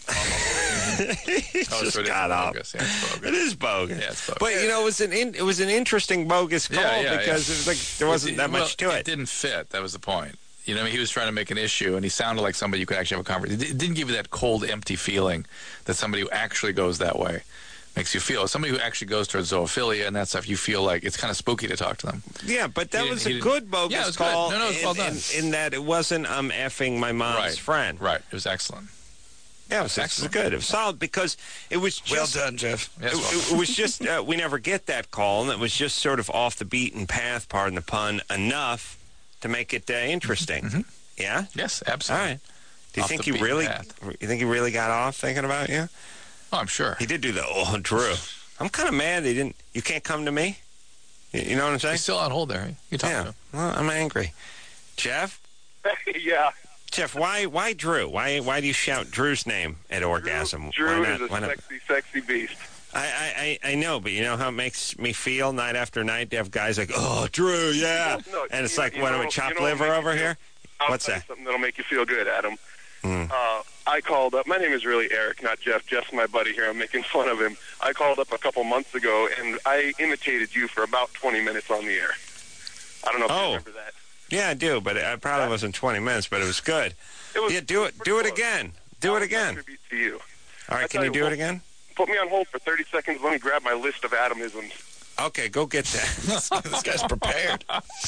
He Oh, just so it is got up. bogus. Yeah, it's bogus. It is bogus. Yeah, it's bogus. But you know, it was an in, it was an interesting bogus call Yeah, yeah, because yeah. it was like there wasn't It- that well, much to it. It didn't fit. That was the point. You know, I mean, he was trying to make an issue, and he sounded like somebody you could actually have a conversation. It didn't give you that cold, empty feeling that somebody who actually goes that way makes you feel. Somebody who actually goes towards zoophilia and that stuff, you feel like it's kind of spooky to talk to them. Yeah, but that He was didn't- a he good didn't- bogus Yeah, it was good. call. No, no, it was in, well done. In, in that it wasn't I'm effing my mom's Right. friend. Right. It was excellent. Yeah, it was, it was good. It was solid because it was Well just done, Jeff. Yes, it, well it- it was just uh, we never get that call, and it was just sort of off the beaten path, pardon the pun, enough to make it uh, interesting. Mm-hmm. Yeah. Yes, All absolutely. right. Do you Off think the he beaten really? path. You think he really got off thinking about you? Oh, I'm sure. He did do the oh, Drew. I'm kind of mad they didn't. You can't come to me. You, you know what I'm saying? He's still on hold there. You talk yeah. to him. Well, I'm angry. Jeff. Yeah. Jeff, why why Drew? Why why do you shout Drew's name at orgasm? Drew why not? is a why not? sexy, sexy beast. I, I, I I know, but you know how it makes me feel night after night to have guys like, oh, Drew, yeah. No, no, and it's you- like, you what, know- do we chop you know what liver makes over you here? I'll What's tell you that? something that'll make you feel good, Adam. Hmm. Uh, I called up. My name is really Eric, not Jeff. Jeff's my buddy here. I'm making fun of him. I called up a couple months ago, and I imitated you for about twenty minutes on the air. I don't know if Oh. you remember that. Yeah, I do, but it probably wasn't twenty minutes, but it was good. It was Yeah, do it. Do it again. Do it again. Tribute to you. All right, I can tell you you do what. it again? Put me on hold for thirty seconds. Let me grab my list of Adamisms. Okay, go get that. This guy's prepared.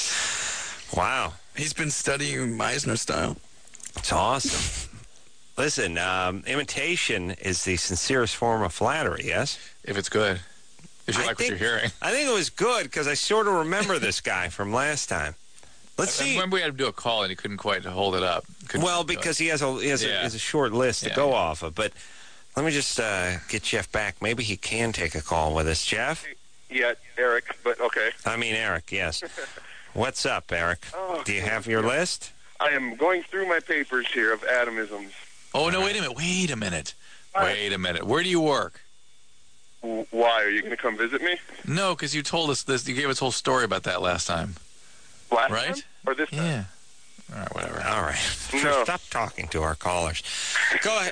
Wow, He's been studying Meisner style. it's awesome. Listen, um, imitation is the sincerest form of flattery, yes? If it's good. If you I like think- what you're hearing. I think it was good because I sort of remember this guy from last time. Let's I see. remember we had to do a call and he couldn't quite hold it up. Couldn't Well, do it. because he has a he has, a, Yeah. he has a short list to Yeah, go yeah. off of. But let me just uh, get Jeff back. Maybe he can take a call with us. Jeff? Yeah, Eric, but okay. I mean Eric, yes. What's up, Eric? Oh, Do you have your list? I am going through my papers here of Adamisms. Oh, no, wait a minute. Wait a minute. Wait a minute. Where do you work? W- Why? Are you going to come visit me? No, because you told us this. You gave us a whole story about that last time. Last Right? time? Or this time? Yeah. All right, whatever. All right. No. Stop talking to our callers. Go ahead.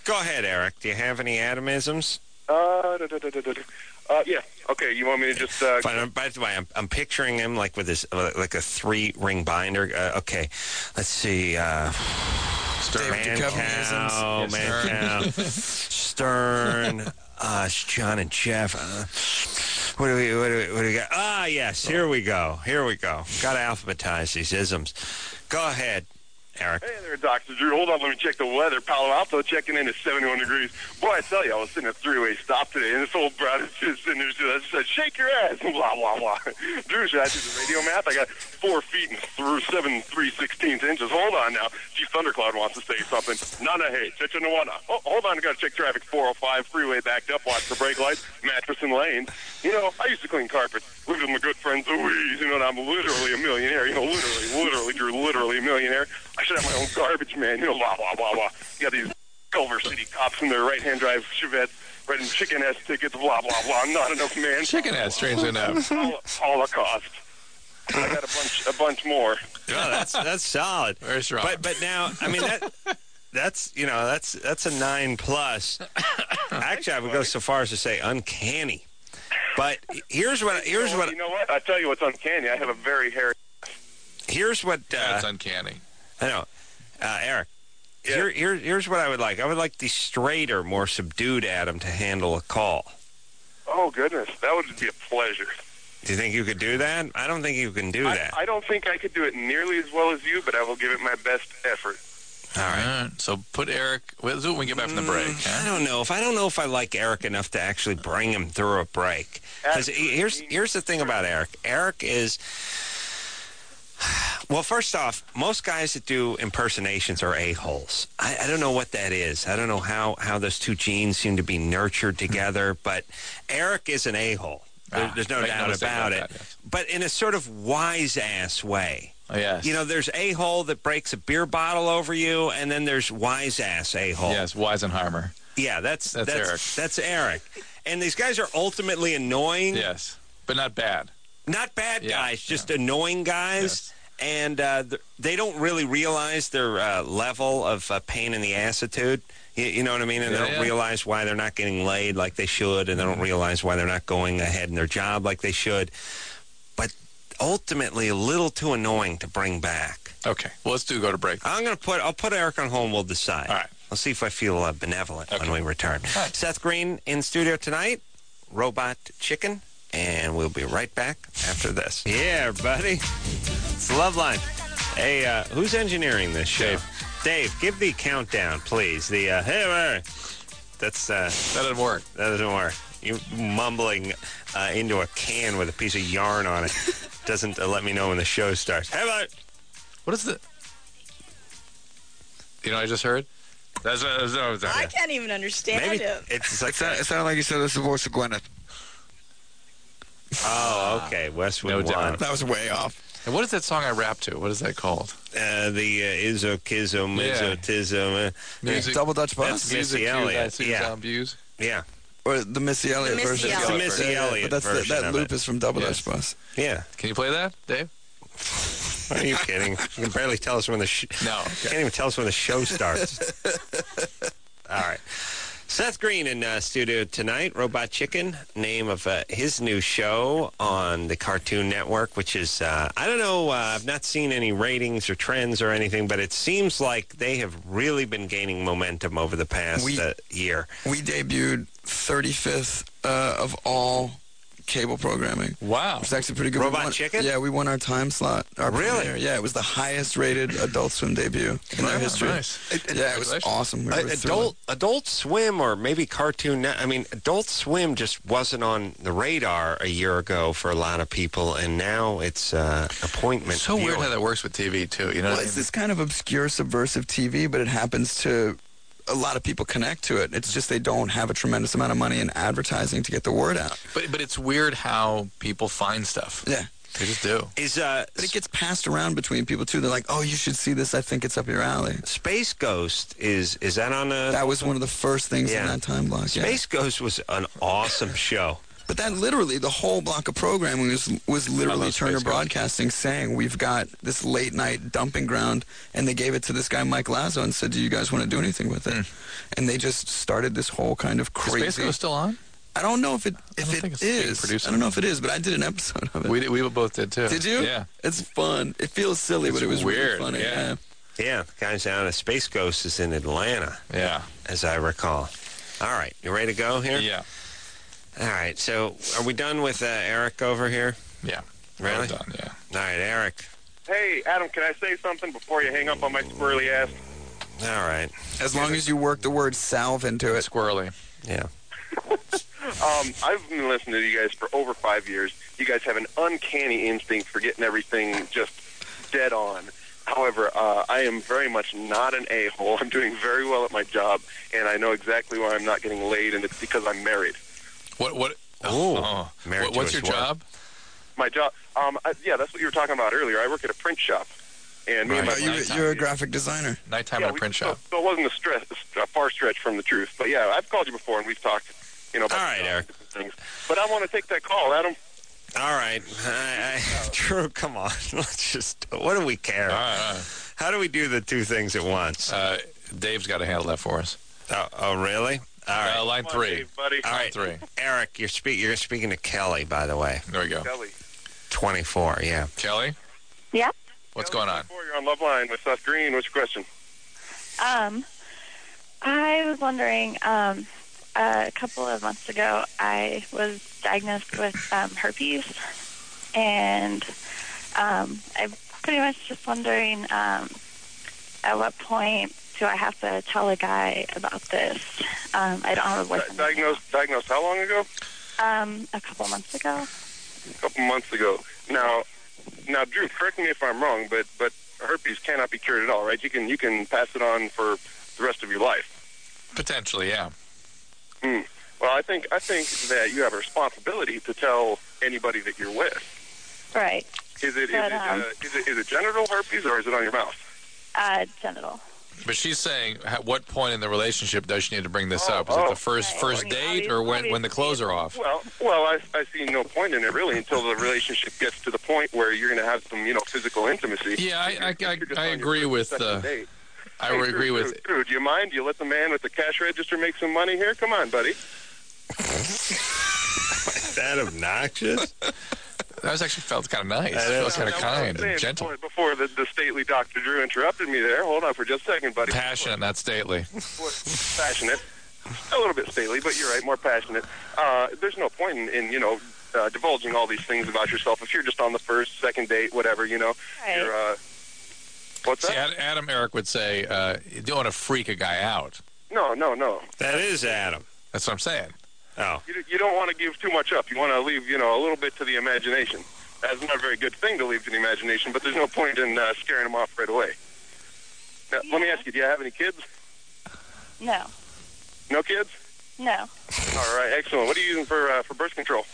Go ahead, Eric. Do you have any atomisms? Uh, da, da, da, da, da. uh, yeah. Okay, you want me to just... Uh, Fine, by the way, I'm, I'm picturing him like with his uh, like a three-ring binder. Uh, okay, let's see. Uh, Stern, Man Cow, yes, Man Cow, Stern, uh, John and Jeff. Uh, what do we what do we what do we got? Ah, yes. Here we go. Here we go. Got to alphabetize these isms. Go ahead, Eric. Hey there, Doctor Drew. Hold on, let me check the weather. Palo Alto checking in at seventy-one degrees. Boy, I tell you, I was sitting at a three-way stop today, and this old broad is just sitting there. Just said, "Shake your ass," blah blah blah. Drew, should I do the radio math? I got four feet and through seven three sixteenths inches. Hold on now. Chief Thundercloud wants to say something. Nana, hey, Chichinawana. Oh, hold on, I got to check traffic. four oh five freeway backed up. Watch the brake lights. Mattress and lanes. You know, I used to clean carpets. Lived with my good friend Louise. You know, and I'm literally a millionaire. You know, literally, literally, Drew, literally a millionaire. I should have my own garbage man. You know, blah blah blah blah. You got these Culver City cops in their right-hand drive Chevettes writing chicken ass tickets. Blah blah blah. Not enough man. Chicken ass, strangely enough. Holocaust. I got a bunch, a bunch more. Oh, that's that's solid. Very strong. But but now, I mean that that's you know that's that's a nine plus. Actually, I would go so far as to say uncanny. But here's what here's you know, what you know what I tell you what's uncanny. I have a very hairy. Here's what uh, that's uncanny. I know, uh, Eric. Yeah. Here, here here's what I would like. I would like the straighter, more subdued Adam to handle a call. Oh goodness, that would be a pleasure. Do you think you could do that? I don't think you can do I, that. I don't think I could do it nearly as well as you, but I will give it my best effort. All right. All right. So put Eric. Let's do it when we get back from the break. Mm, huh? I don't know if I don't know if I like Eric enough to actually bring him through a break. Because here's here's the thing about Eric. Eric is. Well, first off, most guys that do impersonations are a-holes. I, I don't know what that is. I don't know how, how those two genes seem to be nurtured together, but Eric is an a-hole. There, Ah, there's no make doubt no mistake about it. about that, yes. But in a sort of wise-ass way. Oh, yes. You know, there's a-hole that breaks a beer bottle over you, and then there's wise-ass a-hole. Yes, Weisenheimer. Yeah, that's, That's that's Eric. That's Eric. And these guys are ultimately annoying. Yes, but not bad. Not bad Yeah, guys, just yeah. annoying guys. Yes. And uh, th- they don't really realize their uh, level of uh, pain in the assitude. You, you know what I mean? And Yeah, they don't yeah. realize why they're not getting laid like they should, and they don't realize why they're not going ahead in their job like they should. But ultimately, a little too annoying to bring back. Okay, well, let's do go to break. I'm going to put, I'll put Eric on hold and we'll decide. All right. I'll see if I feel uh, benevolent Okay. when we return. All right. Seth Green in studio tonight, Robot Chicken, and we'll be right back after this. Yeah, buddy. It's Loveline. Hey, uh, who's engineering this show? Dave. Dave, give the countdown, please. The, uh, hey, Larry. That's, uh, That didn't work. that doesn't work. You mumbling uh, into a can with a piece of yarn on it doesn't uh, let me know when the show starts. Hey, Larry. What is the... You know what I just heard? That's what, that's what I was I can't even understand Maybe him. it's like It sounded, it sounded like you said this is the voice of Gwyneth. Oh, okay. Westwood No One. doubt. That was way off. And what is that song I rap to? What is that called? Uh, the uh, Izokism, Yeah. Izotism. Uh, Music. Double Dutch Bus? That's Missy Music Elliott. cues, I see Yeah. sound views. yeah. Or the Missy Elliott Missy version. It's the Elliott Missy Yeah, yeah, Elliott but that's the, version that of loop it. is from Double Yes. Dutch Bus. Yeah. Can you play that, Dave? Are you kidding? You can barely tell us when the sh- No. Can't even tell us when the show starts. All right. Seth Green in uh, studio tonight. Robot Chicken, name of uh, his new show on the Cartoon Network, which is, uh, I don't know, uh, I've not seen any ratings or trends or anything, but it seems like they have really been gaining momentum over the past We- uh, year. We debuted thirty-fifth uh, of all cable programming. Wow. It's actually pretty good. We Robot won- Chicken? Yeah, we won our time slot. Our Really? premiere. Yeah, it was the highest rated Adult Swim debut in their Wow, history. nice. Yeah, it was Congratulations. awesome. We were Uh, thrilled. adult Adult Swim or maybe Cartoon Net. I mean, Adult Swim just wasn't on the radar a year ago for a lot of people, and now it's uh, appointment. So weird viewing. how that works with T V, too. You know Well, what I it's mean? this kind of obscure, subversive T V, but it happens to a lot of people connect to it. It's just they don't have a tremendous amount of money in advertising to get the word out. But, but it's weird how people find stuff. Yeah. They just do. Is uh, But it gets passed around between people, too. They're like, oh, you should see this. I think it's up your alley. Space Ghost is is that on a That was one of the first things Yeah. in that time block. Yeah. Space Ghost was an awesome show. But that literally, the whole block of programming was was literally those Turner Space Ghosts. Broadcasting saying, we've got this late night dumping ground, and they gave it to this guy, Mike Lazo, and said, do you guys want to do anything with it? And they just started this whole kind of Is crazy... Space Ghost still on? I don't know if it I if don't it think it's being is. produced I don't know if it is, but I did an episode of it. We did, we both did too. Did you? Yeah. It's fun. It feels silly, It's but it was weird, really funny. yeah. Yeah, the guys down at Space Ghost is in Atlanta, Yeah. as I recall. All right, you ready to go here? Yeah. All right, so are we done with uh, Eric over here? Yeah. Really? Well done, yeah. All right, Eric. Hey, Adam, can I say something before you hang up on my squirrely ass? All right. As long as you work the word salve into it. Squirrely. Yeah. Um, I've been listening to you guys for over five years. You guys have an uncanny instinct for getting everything just dead on. However, uh, I am very much not an a-hole. I'm doing very well at my job, and I know exactly why I'm not getting laid, and it's because I'm married. What? What? Oh, oh. married What, to what's his your work. job? My job, um, I, yeah, that's what you were talking about earlier. I work at a print shop, and me and my Oh, you, you're a graphic designer. Nighttime yeah, at a we- print so, shop. so it wasn't a, stress, a far stretch from the truth. But yeah, I've called you before, and we've talked, you know, about All right, uh, Eric. different things. But I want to take that call, Adam. All right. I, I, Drew, come on. Let's just, what do we care? All right, all right. How do we do the two things at once? Uh, Dave's got to handle that for us. oh, oh, really? All right. Uh, line Come on, three. Dave, buddy. All right. Three. Eric, you're, speak, you're speaking to Kelly, by the way. There we go. Kelly. twenty-four, yeah. Kelly, Yeah. what's Kelly, going on? twenty-four, You're on Love Line with Seth Green. What's your question? Um, I was wondering, um, a couple of months ago, I was diagnosed with um, herpes, and um, I'm pretty much just wondering um, at what point do I have to tell a guy about this? Um, I don't have a Di- boyfriend. right diagnosed, diagnosed how long ago? now. Um, a couple months ago. A couple months ago. Now, now, Drew, correct me if I'm wrong, but but herpes cannot be cured at all, right? You can you can pass it on for the rest of your life. Potentially, yeah. Hmm. Well, I think I think that you have a responsibility to tell anybody that you're with. Right. Is it is But, it, um, uh, is it is it genital herpes or is it on your mouth? Uh, genital. But she's saying, at what point in the relationship does she need to bring this Oh, up? Is it oh. the first Right. first I mean, date, or when when the clothes are off? Well, well, I, I see no point in it really until the relationship gets to the point where you're going to have some, you know, physical intimacy. Yeah, I- If you're- I- if you're I- just I on your agree first or with, second uh, date. I Hey, would Drew, agree Drew, with. Drew, do you mind? Do you let the man with the cash register make some money here? Come on, buddy. Is that obnoxious? That was actually felt kind of nice. That It is. felt kind of Now, what I'm kind saying and gentle. Before, before the, the stately Doctor Drew interrupted me there. Hold on for just a second, buddy. Passionate, not stately. Passionate. A little bit stately, but you're right, more passionate. Uh, there's no point in, in you know, uh, divulging all these things about yourself if you're just on the first, second date, whatever, you know. Right. You're, uh, what's See, that? Ad- Adam Eric would say, uh, you don't want to freak a guy out. No, no, no. That is Adam. That's what I'm saying. Oh. You, you don't want to give too much up. You want to leave, you know, a little bit to the imagination. That's not a very good thing to leave to the imagination, but there's no point in uh, scaring them off right away. Now, let me Yeah. ask you, do you have any kids? No. No kids? No. All right, excellent. What are you using for uh, for birth control?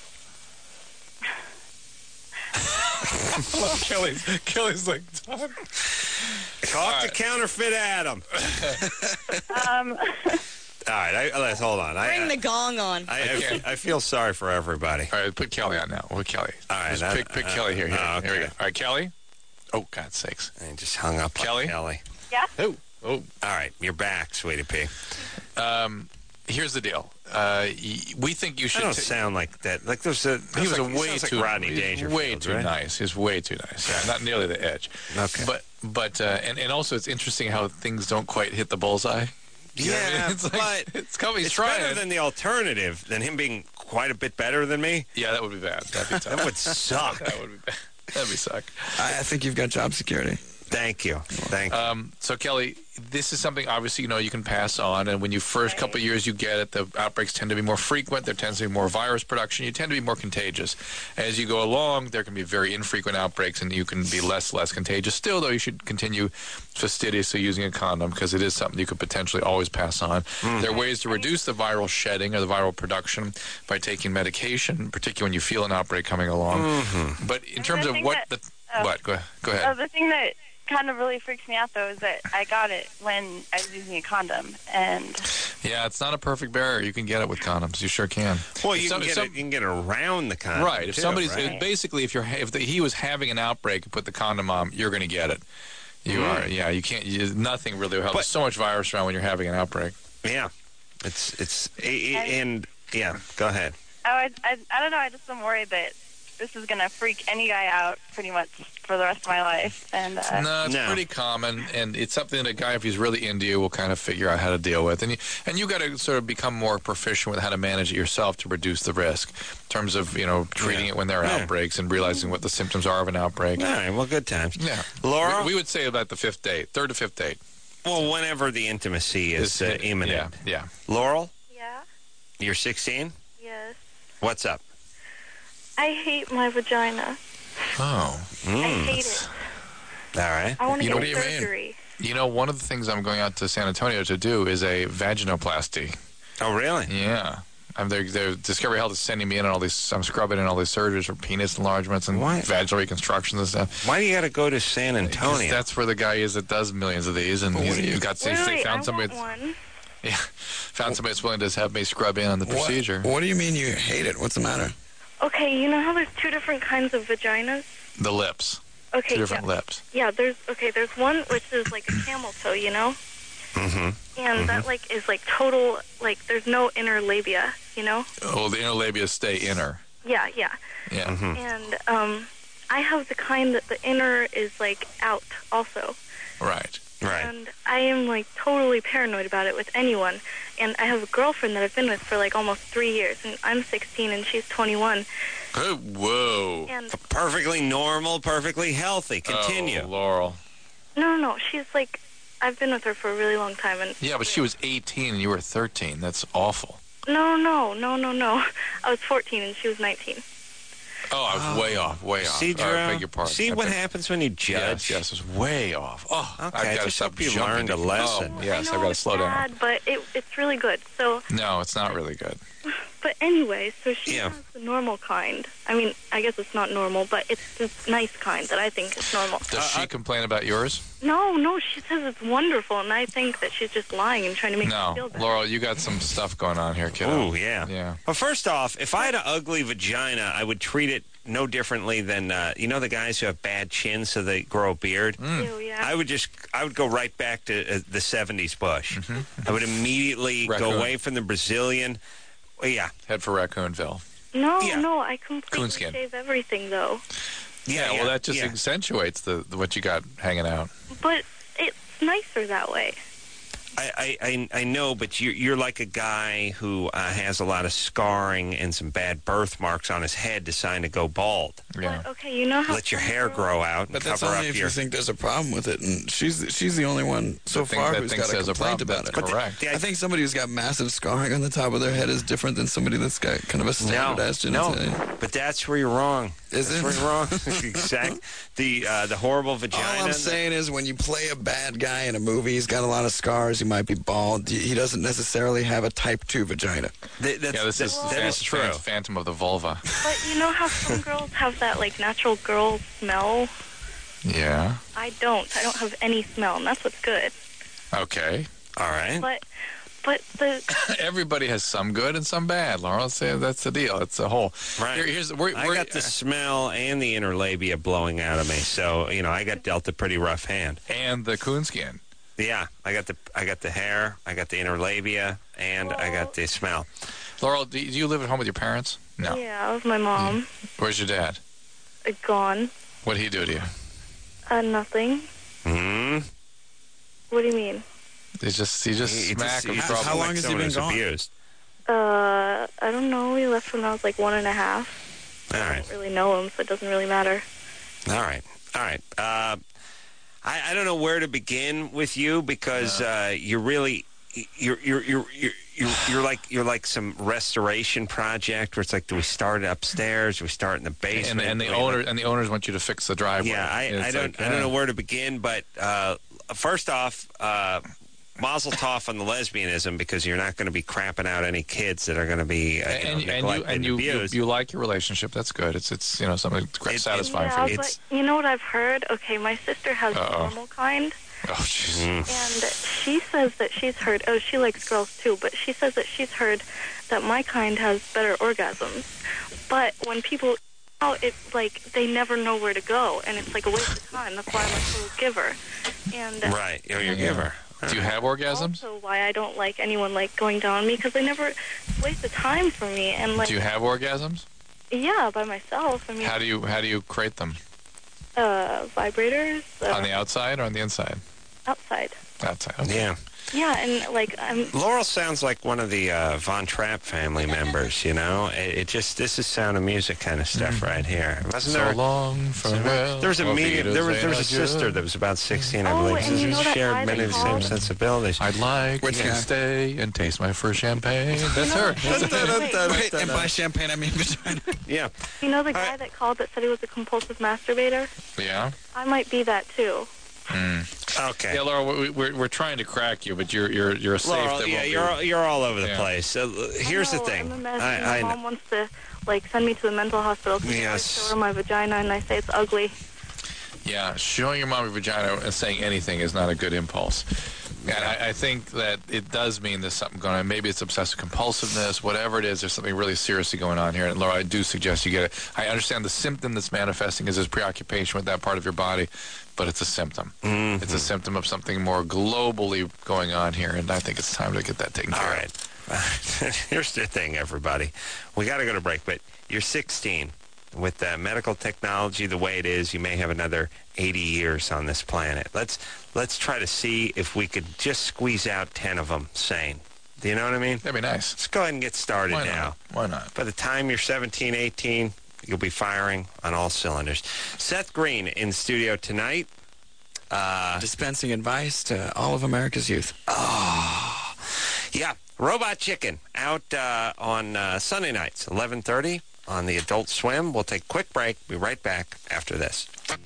Kelly's, Kelly's like, Talk All to right. counterfeit Adam. Um, All right, I, let's hold on. I, Bring the gong on. I, I, can't. I feel sorry for everybody. all right, put Kelly on now. Put Kelly. All right, Just that- pick, pick uh, Kelly here. Here, oh, here we go. okay. All right, Kelly. Oh, God's sakes. I just hung up on Kelly? Kelly. yeah. Oh, oh. All right, you're back, sweetie pea. Um, here's the deal. Uh, y- we think you I should. don't ta- sound like that. Like there's a. he was like, a he way sounds like too Rodney he's Dangerfield. way too right? nice. He's way too nice. Yeah, not nearly the edge. Okay. But but uh, and and also it's interesting how things don't quite hit the bullseye. You know what I mean? Yeah, it's like, but it's coming. He's it's trying. better than the alternative, than him being quite a bit better than me. yeah, that would be bad. That'd be tough. That would suck. That would be bad. That'd be suck. I, I think you've got job security. Thank you. Thank you. Um, so, Kelly, this is something obviously you know you can pass on, and when you first Right. couple of years you get it, the outbreaks tend to be more frequent. There tends to be more virus production. You tend to be more contagious. As you go along, there can be very infrequent outbreaks, and you can be less less contagious. Still, though, you should continue fastidiously using a condom because it is something you could potentially always pass on. There are ways to reduce the viral shedding or the viral production by taking medication, particularly when you feel an outbreak coming along. But in terms the of thing what that- the oh. what go, go Uh, ahead. the thing that kind of really freaks me out, though, is that I got it when I was using a condom, and Yeah, it's not a perfect barrier. You can get it with condoms. You sure can. Well, If you, some- can if get some- it, you can get around the condom. Right. If too, somebody's right? basically, if you're if the, he was having an outbreak and put the condom on, you're going to get it. You Mm. are. Yeah. You can't. You, nothing really will help. There's so much virus around when you're having an outbreak. Yeah. It's it's a- a- and yeah. Go ahead. oh, I, I, I don't know. I just am worried that this is going to freak any guy out pretty much for the rest of my life. And uh, No, it's pretty common, and it's something that a guy, if he's really into you, will kind of figure out how to deal with. And you, and you got to sort of become more proficient with how to manage it yourself to reduce the risk, in terms of you know treating Yeah. it when there are Yeah. outbreaks and realizing what the symptoms are of an outbreak. All right. Well, good times. Yeah, Laura? we, we would say about the fifth date, third to fifth date. Well, whenever the intimacy is uh, imminent. Yeah, yeah. Laurel, yeah, you're sixteen. yes. What's up? I hate my vagina. Oh, I hate it. All right. I want to You get know- what do you mean? surgery. You know, one of the things I'm going out to San Antonio to do is a vaginoplasty. Oh, really? Yeah. I'm there, they're, Discovery Health is sending me in on all these. I'm scrubbing in all these surgeries for penis enlargements and Why? vaginal reconstructions and stuff. Why do you got to go to San 'Cause Antonio? that's where the guy is that does millions of these, and But he's, what do you- he's got. Wait, they wait, found I somebody. want one. Yeah, found somebody that's willing to have me scrub in on the What- procedure. What, do you mean you hate it? What's the matter? Okay, you know how there's two different kinds of vaginas? The lips. Okay, Two different yeah. lips. Yeah, there's okay. There's one which is like a camel toe, you know, Mm-hmm. and that like is like total like there's no inner labia, you know. Oh, the inner labia stay inner. Yeah, yeah. Yeah. Mm-hmm. And um, I have the kind that the inner is like out also, Right. Right. and I am like totally paranoid about it with anyone. And I have a girlfriend that I've been with for like almost three years, and I'm sixteen and she's twenty-one. Oh, whoa. And Perfectly normal, perfectly healthy. Continue. Oh, Laurel. no, no, no, she's like, I've been with her for a really long time, and Yeah, but she was eighteen and you were thirteen. That's awful. no, no, no, no, no. I was fourteen and she was nineteen. Oh, I was way off, way off. See, Oh, I Drew? beg your pardon. See I what beg- happens when you Yes, judge? yes, it was way off. Oh, Okay, I've got to just stop hope you jumping. learned a lesson. Oh, yes, I I've know got to it's slow down. bad, but it, it's really good. So, No, it's not really good. but anyway, so she Yeah. has the normal kind. I mean, I guess it's not normal, but it's the nice kind that I think is normal. Does she complain about yours? No, no, she says it's wonderful, and I think that she's just lying and trying to make me feel No, better. Laurel, you got some stuff going on here, kiddo. Ooh, yeah. Yeah. Well, first off, if I had an ugly vagina, I would treat it no differently than, uh, you know, the guys who have bad chins so they grow a beard? Ew, yeah. I would just, I would go right back to uh, the seventies Bush. I would immediately Raccoon. go away from the Brazilian. Well, yeah. Head for Raccoonville. no, yeah. no, I completely Coonskin. shave everything, though. Yeah, well, that just yeah. accentuates the, the what you got hanging out. But it's nicer that way. I, I, I, I know, but you're, you're like a guy who uh, has a lot of scarring and some bad birthmarks on his head deciding to go bald. Yeah. But, okay, you know how... Let your some hair girls- grow out and But that's cover only up if your... you think there's a problem with it, and she's she's the only one so That think- far that who's thinks got a there's a complaint problem. about it. That's correct. the- I think somebody who's got massive scarring on the top of their head is different than somebody that's got kind of a standardized no, genitalia. but that's where you're wrong. Is that's it? where you're wrong. Exact. The uh, the horrible vagina. All I'm saying is when you play a bad guy in a movie, he's got a lot of scars, he might be bald, he doesn't necessarily have a type two vagina. Th- that's, Yeah, this that- is that fan- is true. fan- Phantom of the Vulva. But you know how some girls have that, like, natural girl smell? Yeah. I don't. I don't have any smell, and that's what's good. Okay. All right. But, but the... Everybody has some good and some bad, Laurel. Say that's the deal. It's a whole. Right. Here, here's we're, I we're, got the smell and the inner labia blowing out of me, so you know I got dealt a pretty rough hand. and the coonskin. Yeah, I got the I got the hair, I got the inner labia, and I got the smell. Laurel, do you, do you live at home with your parents? No. Yeah, with my mom. Where's your dad? Uh, gone. What did he do to you? Uh, nothing. Hmm. What do you mean? He just he just He- he smack just- him. he How- just how like long has he someone been who's gone? abused. Uh, I don't know. We left when I was like one and a half. All I right. don't really know him, so it doesn't really matter. All right. All right. Uh, I, I don't know where to begin with you because uh, you're really you're you're you're you're you're, you're like you're like some restoration project where it's like, do we start upstairs? Do we start in the And, basement? and the Do we, owner like- and the owners want you to fix the driveway. Yeah, I, It's I don't like, I don't uh, know where to begin, but uh, first off, uh, mazel tov on the lesbianism because you're not going to be crapping out any kids that are going to be uh, And, you know, and you neglected and you, and you abused. you like your relationship. That's good. It's it's you know something quite satisfying yeah, for you. but you know what I've heard? Okay, my sister has the Uh-oh. normal kind. Oh, jeez. And she says that she's heard, oh, she likes girls too, but she says that she's heard that my kind has better orgasms. But when people, oh, it's like they never know where to go, and it's like a waste of time. That's why I'm a total giver. And Right, you're a giver. Do you have orgasms? also why I don't like anyone like going down on me, because they never, it's a waste of time for me. And like, Do you have orgasms? yeah, by myself. I mean, How do you how do you create them? uh, vibrators uh, On the outside or on the inside? outside. Outside. Okay. Yeah. Yeah, and like I'm. Laurel sounds like one of the uh, Von Trapp family members, you know? It, it just, this is Sound of Music kind of stuff right here. Wasn't So there? long, farewell. There was a auf medium, there was, there was a Wiedersehen, sister adieu. that was about sixteen, I Oh, believe. and you know She that guy shared that many of the same called? sensibilities. I'd like Which to guy? stay and taste my first champagne. That's her. Wait, and by champagne I mean vagina. Yeah. You know the guy that called that said he was a compulsive masturbator? Yeah. I might be that too. Okay. Yeah, Laura, we, we're we're trying to crack you, but you're you're you're safe. Laurel, that yeah, won't you're be- all, you're all over the Yeah. place. So uh, here's I the know, thing. I'm imagining I, I my know. mom wants to like send me to the mental hospital because Yes. I show her my vagina and I say it's ugly. Yeah, showing your mom your vagina and saying anything is not a good impulse. And I, I think that it does mean there's something going on. Maybe it's obsessive compulsiveness, whatever it is, there's something really seriously going on here. And Laura, I do suggest you get it. I understand the symptom that's manifesting is this preoccupation with that part of your body, but it's a symptom. Mm-hmm. It's a symptom of something more globally going on here, and I think it's time to get that taken All care right. of. Here's the thing, everybody. We got to go to break, but you're sixteen. With uh, medical technology the way it is, you may have another eighty years on this planet. Let's let's try to see if we could just squeeze out ten of them sane. Do you know what I mean? That'd be nice. Let's go ahead and get started Why now. not? Why not? By the time you're seventeen, eighteen, you'll be firing on all cylinders. Seth Green in studio tonight. Uh, Dispensing advice to all of America's youth. oh, yeah. Robot Chicken out uh, on uh, Sunday nights, eleven thirty on the Adult Swim. We'll take a quick break. Be right back after this.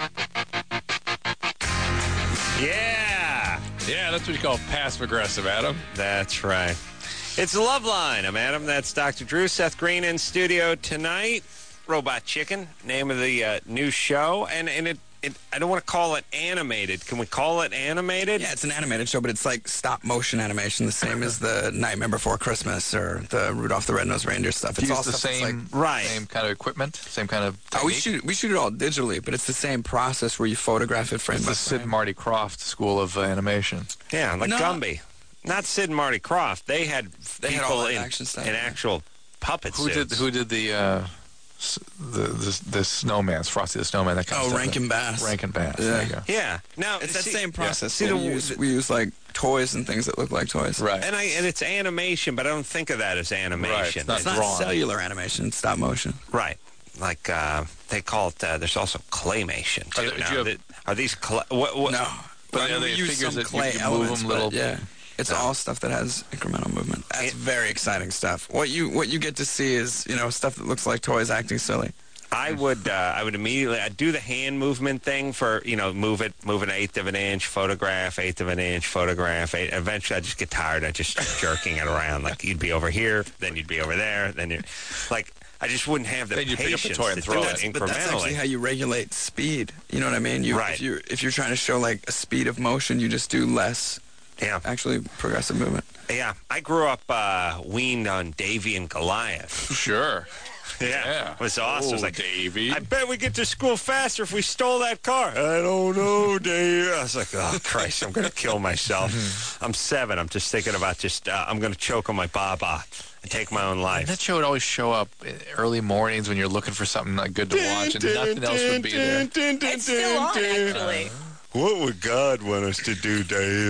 Yeah. Yeah, that's what you call passive-aggressive, Adam. That's right. It's Loveline. I'm Adam. That's Doctor Drew. Seth Green in studio tonight. Robot Chicken, name of the uh, new show. And, and it, it, I don't want to call it animated. Can we call it animated? Yeah, it's an animated show, but it's like stop motion animation, the same as the Nightmare Before Christmas or the Rudolph the Red-Nosed Reindeer stuff. It's Use all the stuff that's same, like, Right. same kind of equipment, same kind of oh, we technique. shoot we shoot it all digitally, but it's the same process where you photograph it frame It's by the Sid frame. Marty Croft school of uh, animation. Yeah, like No. Gumby. Not Sid and Marty Croft. They had They had people all that in, action stuff, in yeah. actual puppet Who suits. did who did the uh, s- the the the snowman's Frosty the Snowman? That kind Oh, of stuff. Rankin Bass. Rankin Bass. Yeah. There you go. Yeah. Now It's that see- same process. See where the, we, use, we use like toys and things that look like toys. Right. and I and it's animation, but I don't think of that as animation. it's not It's not drawn. cellular animation, it's stop motion. Right. Like uh, they call it. Uh, there's also claymation too. Are there- do Now, you have- th- are these? Cl- what, what, No. But I are mean, they we use figures some that you clay can move elements, them but little- yeah. It's No. all stuff that has incremental movement. That's It- very exciting stuff. What you what you get to see is, you know, stuff that looks like toys acting silly. I would uh, I would immediately I'd do the hand movement thing for, you know, move it move an eighth of an inch, photograph, eighth of an inch, photograph. Eight, eventually I'd just get tired of just jerking it around. Like you'd be over here, then you'd be over there, then you'd like I just wouldn't have the Then you'd pick up the patience toy to and do throw it it. incrementally. But that's actually how you regulate speed. You know what I mean? You, Right. If you're, if you're trying to show like a speed of motion, you just do less yeah. actually progressive movement. Yeah. I grew up uh, weaned on Davy and Goliath. Sure. Yeah, Yeah. it was awesome. It was Oh, like, Davy. I bet we get to school faster if we stole that car. I don't know, Dave. I was like, oh, Christ, I'm going to kill myself. I'm seven. I'm just thinking about just, uh, I'm going to choke on my baba and take my own And life. that show would always show up in early mornings when you're looking for something like good to watch, and nothing else would be there. It's still on, actually. What would God want us to do,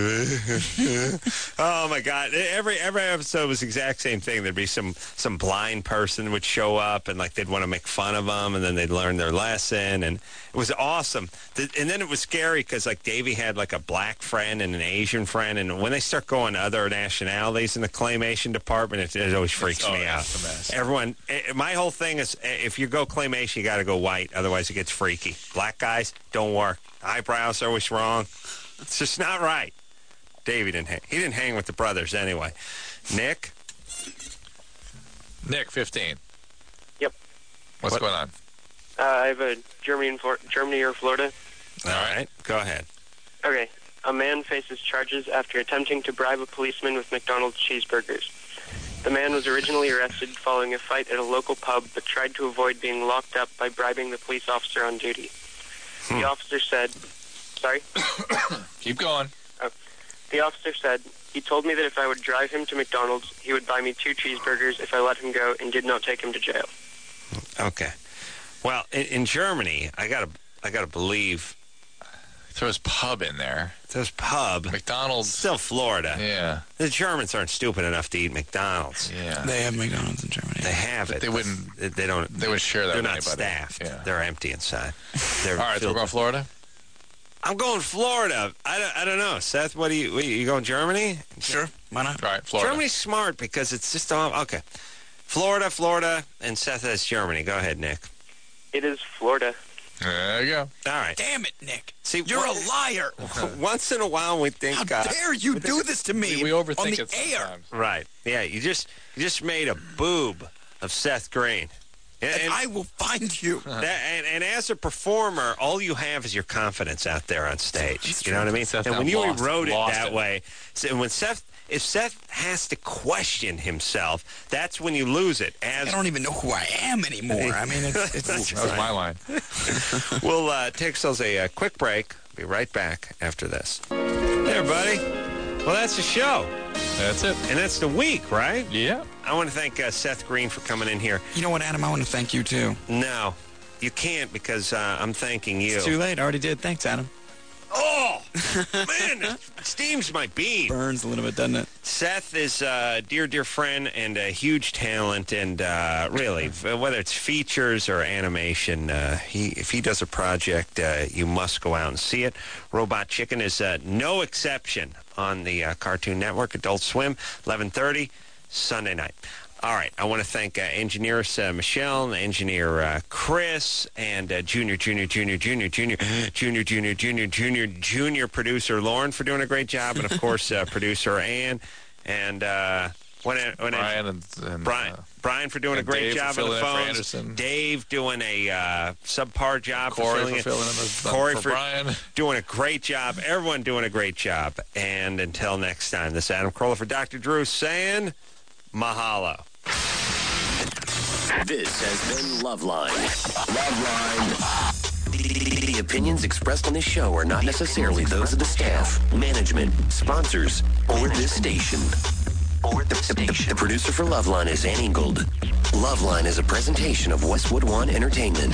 David? Oh my God! Every every episode was the exact same thing. There'd be some some blind person would show up, and like they'd want to make fun of them, and then they'd learn their lesson, and it was awesome. The, and then it was scary because like Davey had like a black friend and an Asian friend, and when they start going to other nationalities in the claymation department, it, it always freaks oh, me yeah, out. it's a mess. Everyone, eh, my whole thing is eh, if you go claymation, you got to go white, otherwise it gets freaky. Black guys don't work. Eyebrows are always wrong. It's just not right. Davey didn't hang. He didn't hang with the brothers anyway. Nick? Nick, fifteen. Yep. What's What? going on? Uh, I have a Germany, and Flor- Germany or Florida. All right, go ahead. Okay. A man faces charges after attempting to bribe a policeman with McDonald's cheeseburgers. The man was originally arrested following a fight at a local pub, but tried to avoid being locked up by bribing the police officer on duty. Hmm. The officer said, sorry? Keep going. Oh. The officer said, he told me that if I would drive him to McDonald's, he would buy me two cheeseburgers if I let him go and did not take him to jail. Okay. Well, in, in Germany, I gotta, I gotta believe. Throws pub in there. Throws pub. McDonald's. Still Florida. Yeah. The Germans aren't stupid enough to eat McDonald's. Yeah. They have McDonald's in Germany. They have But it. they wouldn't. They, they don't. They would share that They're with not anybody. staffed. Yeah. They're empty inside. They're All right, so we're filled going with- Florida? I'm going Florida. I don't, I don't know. Seth, what do you, what, you going Germany? Sure, why not? All right, Florida. Germany's smart because it's just all, okay. Florida, Florida, and Seth has Germany. Go ahead, Nick. It is Florida. There you go. All right. Damn it, Nick. See, You're what- a liar. Once in a while we think... How uh, dare you do this to me We, we overthink on the it air? sometimes. Right. Yeah, you just you just made a boob of Seth Green. And, And I will find you. that, and, and as a performer, all you have is your confidence out there on stage. That's You know what I mean? Seth and now when you lost- wrote it lost that it. way, so when Seth, if Seth has to question himself, that's when you lose it. As I don't even know who I am anymore. I mean, it's, it's That's That was my line. We'll uh, take ourselves a, uh quick break. Be right back after this. Hey, everybody. Well, that's the show. That's it. And that's the week, right? Yeah. I want to thank uh, Seth Green for coming in here. You know what, Adam? I want to thank you, too. No, you can't because uh, I'm thanking you. It's too late. I already did. Thanks, Adam. Oh, man, it steams my bean. Burns a little bit, doesn't it? Seth is a dear, dear friend and a huge talent. And uh, really, whether it's features or animation, uh, he if he does a project, uh, you must go out and see it. Robot Chicken is uh, no exception on the uh, Cartoon Network, Adult Swim, eleven thirty, Sunday night. All right, I want to thank uh, engineers uh, Michelle, and engineer uh, Chris, and uh, junior, junior, junior, junior, junior, junior, junior, junior, junior, junior producer Lauren for doing a great job, and of course uh, producer Ann, and uh, when, when Brian and, and Brian, uh, Brian for doing a and great Dave for job on filling the in for phones. Anderson. Dave doing a uh, subpar job Corey for filling for in. filling in the- Corey for for Brian. doing a great job. Everyone doing a great job. And until next time, this is Adam Carolla for Doctor Drew saying mahalo. This has been Loveline. Loveline. The, the opinions expressed on this show are not necessarily those of the staff, management, sponsors, or this station. Or the station. The producer for Loveline is Ann Ingold. Loveline is a presentation of Westwood One Entertainment.